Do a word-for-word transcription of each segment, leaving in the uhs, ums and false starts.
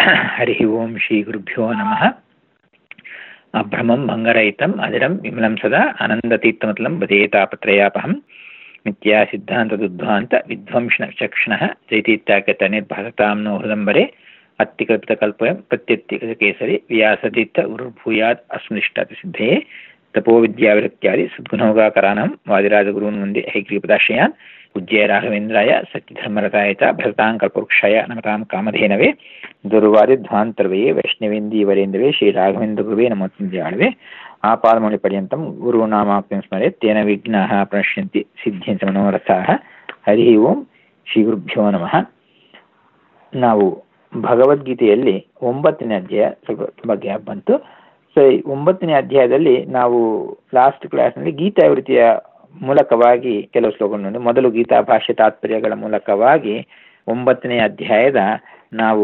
ಹರಿ ಓಂ ಶ್ರೀ ಗುರುಭ್ಯೋ ನಮಃ. ಅಭ್ರಮಂ ಭಂಗರಹಿತಂ ಅಜಡಂ ವಿಮಲಂ ಸದಾ ಆನಂದತೀರ್ಥಮತಲಂ ಭಜೇತಾಪತ್ರಯಾಪಹಂ ಮಿಥ್ಯಾ ಸಿದ್ಧಾಂತದುದ್ಧ್ವಾಂತ ವಿಧ್ವಂಸನ ವಿಚಕ್ಷಣಃ ಜೈತೀತ್ಯಾಖ್ಯತ ನಿರ್ಭಾಸತಾಂ ನೋ ಹೃದಂಬರೆ ಅತ್ತಿಕಲ್ಪಿತಕಲ್ಪಯಂ ಪ್ರತ್ಯತ್ತಿಕೇಸರಿ ವ್ಯಾಸತೀರ್ಥ ಗುರುರ್ಭೂಯಾತ್ ಅಸ್ಮೃಷ್ಟಾತಿಸಿದ್ಧೇ ತಪೋ ವಿದ್ಯಾವಿರಕ್ತ್ಯಾದಿ ಸದ್ಗುಣೋಗಾಕರಾಣಂ ವಾದಿರಾಜಗುರೂನ್ ವಂದೇ ಹೈಗ್ರೀಪದಾಶ್ರಯಾನ್ ಪೂಜ್ಯ ರಾಘವೇಂದ್ರಾಯ ಸತ್ಯಧರ್ಮರತಾಯ ಚ ಭರತಾಂ ಕಲ್ಪವೃಕ್ಷಾಯ ನಮತಾಂ ಕಾಮಧೇನವೇ ದುರ್ವಾದಿಧ್ವಾಂತರ್ವಯೇ ವೈಷ್ಣವೇಂದೀವರೇಂದವೇ ಶ್ರೀ ರಾಘವೇಂದ್ರ ಗುರುವೇ ನಮೋತ್ಸಂಧ್ಯಾಳವೇ ಆಪಾದಮೌಳಿ ಪರ್ಯಂತಂ ಗುರುನಾಮಾಪ್ತಿಂ ಸ್ಮರೆತ್ ತೇನ ವಿಘ್ನಾಃ ಪ್ರಣಶ್ಯಂತಿ ಸಿದ್ಧ್ಯಂತ ಮನೋರಥಾಃ. ಹರಿ ಓಂ ಶ್ರೀ ಗುರುಭ್ಯೋ ನಮಃ. ನಾವು ಭಗವದ್ಗೀತೆಯಲ್ಲಿ ಒಂಬತ್ತನೇ ಅಧ್ಯಾಯ ಸ್ವಲ್ಪ ತುಂಬ ಗ್ಯಾಪ್ ಬಂತು. ಸೊ ಈ ಒಂಬತ್ತನೇ ಅಧ್ಯಾಯದಲ್ಲಿ ನಾವು ಲಾಸ್ಟ್ ಕ್ಲಾಸ್ನಲ್ಲಿ ಗೀತಾವೃತ್ತಿಯ ಮೂಲಕವಾಗಿ ಕೆಲವು ಶ್ಲೋಕಗಳನ್ನು, ಮೊದಲು ಗೀತಾ ಭಾಷ್ಯ ತಾತ್ಪರ್ಯಗಳ ಮೂಲಕವಾಗಿ ಒಂಬತ್ತನೇ ಅಧ್ಯಾಯದ ನಾವು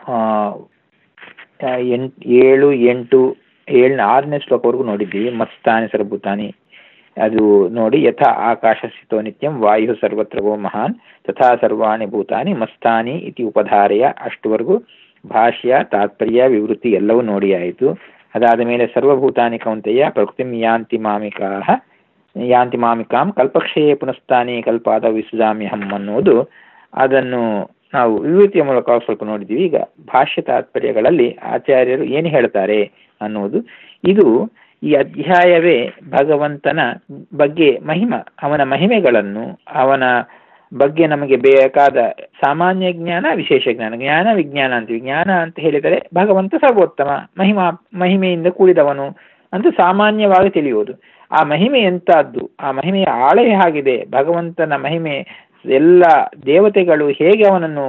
ಎಂಟು ಏಳು ಎಂಟು ಏಳನೇ ಆರನೇ ಶ್ಲೋಕವರೆಗೂ ನೋಡಿದ್ದೀವಿ. ಮತ್ಸ್ಥಾನಿ ಸರ್ವಭೂತಾನಿ ಅದು ನೋಡಿ, ಯಥಾ ಆಕಾಶ ಸ್ಥಿತೋ ನಿತ್ಯಂ ವಾಯು ಸರ್ವತ್ರವೋ ಮಹಾನ್ ತಥಾ ಸರ್ವಾಣಿ ಭೂತಾನಿ ಮತ್ಸ್ಥಾನಿ ಇತಿ ಉಪಧಾರೆಯ ಅಷ್ಟುವರೆಗೂ ಭಾಷ್ಯ ತಾತ್ಪರ್ಯ ವಿವೃತ್ತಿ ಎಲ್ಲವೂ ನೋಡಿ ಆಯಿತು. ಅದಾದ ಮೇಲೆ ಸರ್ವಭೂತಾನಿ ಕೌಂತೆಯ ಪ್ರಕೃತಿಂ ಯಾಂತಿ ಮಾಮಿಕಾಹ ಯಾಂತಿ ಮಾಮಿಕಾಂ ಕಲ್ಪಕ್ಷಯೇ ಪುನಸ್ತಾನಿ ಕಲ್ಪಾದ ವಿಸೃಜಾಮ್ಯಹಂ ಅನ್ನೋದು, ಅದನ್ನು ನಾವು ವಿವೃತ್ತಿಯ ಮೂಲಕ ಸ್ವಲ್ಪ ನೋಡಿದ್ದೀವಿ. ಈಗ ಭಾಷ್ಯ ತಾತ್ಪರ್ಯಗಳಲ್ಲಿ ಆಚಾರ್ಯರು ಏನು ಹೇಳ್ತಾರೆ ಅನ್ನೋದು, ಇದು ಈ ಅಧ್ಯಾಯವೇ ಭಗವಂತನ ಬಗ್ಗೆ ಮಹಿಮ, ಅವನ ಮಹಿಮೆಗಳನ್ನು, ಅವನ ಬಗ್ಗೆ ನಮಗೆ ಬೇಕಾದ ಸಾಮಾನ್ಯ ಜ್ಞಾನ, ವಿಶೇಷ ಜ್ಞಾನ, ಜ್ಞಾನ ವಿಜ್ಞಾನ ಅಂತೀವಿ. ಜ್ಞಾನ ಅಂತ ಹೇಳಿದರೆ ಭಗವಂತ ಸರ್ವೋತ್ತಮ, ಮಹಿಮಾ ಮಹಿಮೆಯಿಂದ ಕೂಡಿದವನು ಅಂತ ಸಾಮಾನ್ಯವಾಗಿ ತಿಳಿಯುವುದು. ಆ ಮಹಿಮೆ ಎಂಥದ್ದು, ಆ ಮಹಿಮೆಯ ಆಳವೇ ಆಗಿದೆ. ಭಗವಂತನ ಮಹಿಮೆ ಎಲ್ಲ ದೇವತೆಗಳು ಹೇಗೆ ಅವನನ್ನು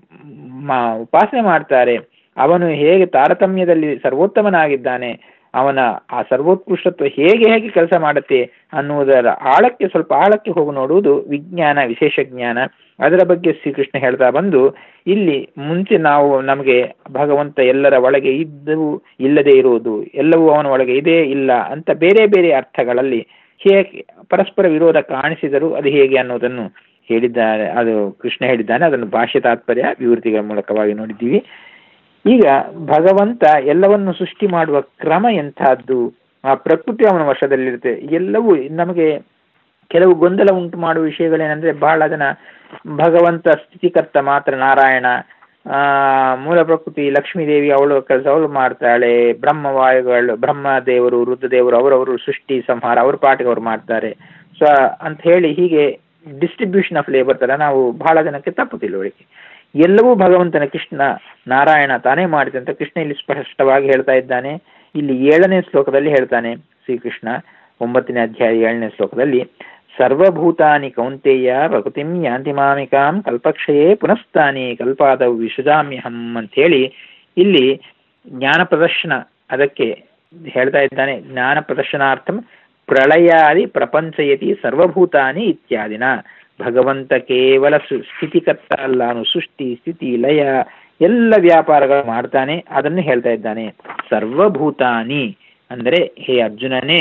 ಉಪಾಸನೆ ಮಾಡ್ತಾರೆ, ಅವನು ಹೇಗೆ ತಾರತಮ್ಯದಲ್ಲಿ ಸರ್ವೋತ್ತಮನಾಗಿದ್ದಾನೆ, ಅವನ ಆ ಸರ್ವೋತ್ಕೃಷ್ಟತ್ವ ಹೇಗೆ ಹೇಗೆ ಕೆಲಸ ಮಾಡುತ್ತೆ ಅನ್ನುವುದರ ಆಳಕ್ಕೆ ಸ್ವಲ್ಪ ಆಳಕ್ಕೆ ಹೋಗಿ ನೋಡುವುದು ವಿಜ್ಞಾನ, ವಿಶೇಷ ಜ್ಞಾನ. ಅದರ ಬಗ್ಗೆ ಶ್ರೀಕೃಷ್ಣ ಹೇಳ್ತಾ ಬಂದು, ಇಲ್ಲಿ ಮುಂಚೆ ನಾವು ನಮಗೆ ಭಗವಂತ ಎಲ್ಲರ ಒಳಗೆ ಇದ್ದು ಇಲ್ಲದೆ ಇರುವುದು, ಎಲ್ಲವೂ ಅವನ ಒಳಗೆ ಇದೆ ಇಲ್ಲ ಅಂತ ಬೇರೆ ಬೇರೆ ಅರ್ಥಗಳಲ್ಲಿ ಹೇಗೆ ಪರಸ್ಪರ ವಿರೋಧ ಕಾಣಿಸಿದರು, ಅದು ಹೇಗೆ ಅನ್ನೋದನ್ನು ಹೇಳಿದ್ದಾರೆ. ಅದು ಕೃಷ್ಣ ಹೇಳಿದ್ದಾನೆ. ಅದನ್ನು ಭಾಷ್ಯ ತಾತ್ಪರ್ಯ ವಿವೃತ್ತಿಗಳ ಮೂಲಕವಾಗಿ ನೋಡಿದ್ದೀವಿ. ಈಗ ಭಗವಂತ ಎಲ್ಲವನ್ನು ಸೃಷ್ಟಿ ಮಾಡುವ ಕ್ರಮ ಎಂಥದ್ದು, ಆ ಪ್ರಕೃತಿ ಅವನ ವಶದಲ್ಲಿರುತ್ತೆ. ಎಲ್ಲವೂ ನಮಗೆ ಕೆಲವು ಗೊಂದಲ ಉಂಟು ಮಾಡುವ ವಿಷಯಗಳೇನೆಂದ್ರೆ, ಬಹಳ ಜನ ಭಗವಂತ ಸ್ಥಿತಿಕರ್ತ ಮಾತ್ರ ನಾರಾಯಣ, ಆ ಮೂಲ ಪ್ರಕೃತಿ ಲಕ್ಷ್ಮೀದೇವಿ ಅವಳು ಕೆಲಸ ಅವಳು ಮಾಡ್ತಾಳೆ, ಬ್ರಹ್ಮವಾಯುಗಳು ಬ್ರಹ್ಮದೇವರು ರುದ್ರದೇವರು ಅವರವರು ಸೃಷ್ಟಿ ಸಂಹಾರ ಅವ್ರ ಪಾಟಿಗೆ ಅವ್ರು ಮಾಡ್ತಾರೆ. ಸೊ ಅಂತ ಹೇಳಿ ಹೀಗೆ ಡಿಸ್ಟ್ರಿಬ್ಯೂಷನ್ ಆಫ್ ಲೇಬರ್ ತರ ನಾವು ಬಹಳ ಜನಕ್ಕೆ ತಪ್ಪು ತಿಳುವಳಿಕೆ. ಎಲ್ಲವೂ ಭಗವಂತನ ಕೃಷ್ಣ ನಾರಾಯಣ ತಾನೇ ಮಾಡಿದೆ ಅಂತ ಕೃಷ್ಣ ಇಲ್ಲಿ ಸ್ಪಷ್ಟವಾಗಿ ಹೇಳ್ತಾ ಇದ್ದಾನೆ. ಇಲ್ಲಿ ಏಳನೇ ಶ್ಲೋಕದಲ್ಲಿ ಹೇಳ್ತಾನೆ ಶ್ರೀಕೃಷ್ಣ, ಒಂಬತ್ತನೇ ಅಧ್ಯಾಯ ಏಳನೇ ಶ್ಲೋಕದಲ್ಲಿ, ಸರ್ವಭೂತಾನಿ ಕೌಂತೆಯ ಪ್ರಕೃತಿಂ ಯಾಂತಿ ಮಾಮಿಕಾಂ ಕಲ್ಪಕ್ಷಯೇ ಪುನಸ್ತಾನಿ ಕಲ್ಪಾದವು ವಿಸೃಜಾಮ್ಯಹಂ ಅಂತ ಹೇಳಿ ಇಲ್ಲಿ ಜ್ಞಾನ ಪ್ರದರ್ಶನ ಅದಕ್ಕೆ ಹೇಳ್ತಾ ಇದ್ದಾನೆ. ಜ್ಞಾನ ಪ್ರದರ್ಶನಾರ್ಥಂ ಪ್ರಳಯಾದಿ ಪ್ರಪಂಚಯತಿ ಸರ್ವಭೂತಾನಿ ಇತ್ಯಾದಿನ. ಭಗವಂತ ಕೇವಲ ಸ್ಥಿತಿಕರ್ತ ಅಲ್ಲ, ಅವನು ಸೃಷ್ಟಿ ಸ್ಥಿತಿ ಲಯ ಎಲ್ಲ ವ್ಯಾಪಾರಗಳು ಮಾಡ್ತಾನೆ, ಅದನ್ನು ಹೇಳ್ತಾ ಇದ್ದಾನೆ. ಸರ್ವಭೂತಾನಿ ಅಂದರೆ ಹೇ ಅರ್ಜುನನೇ,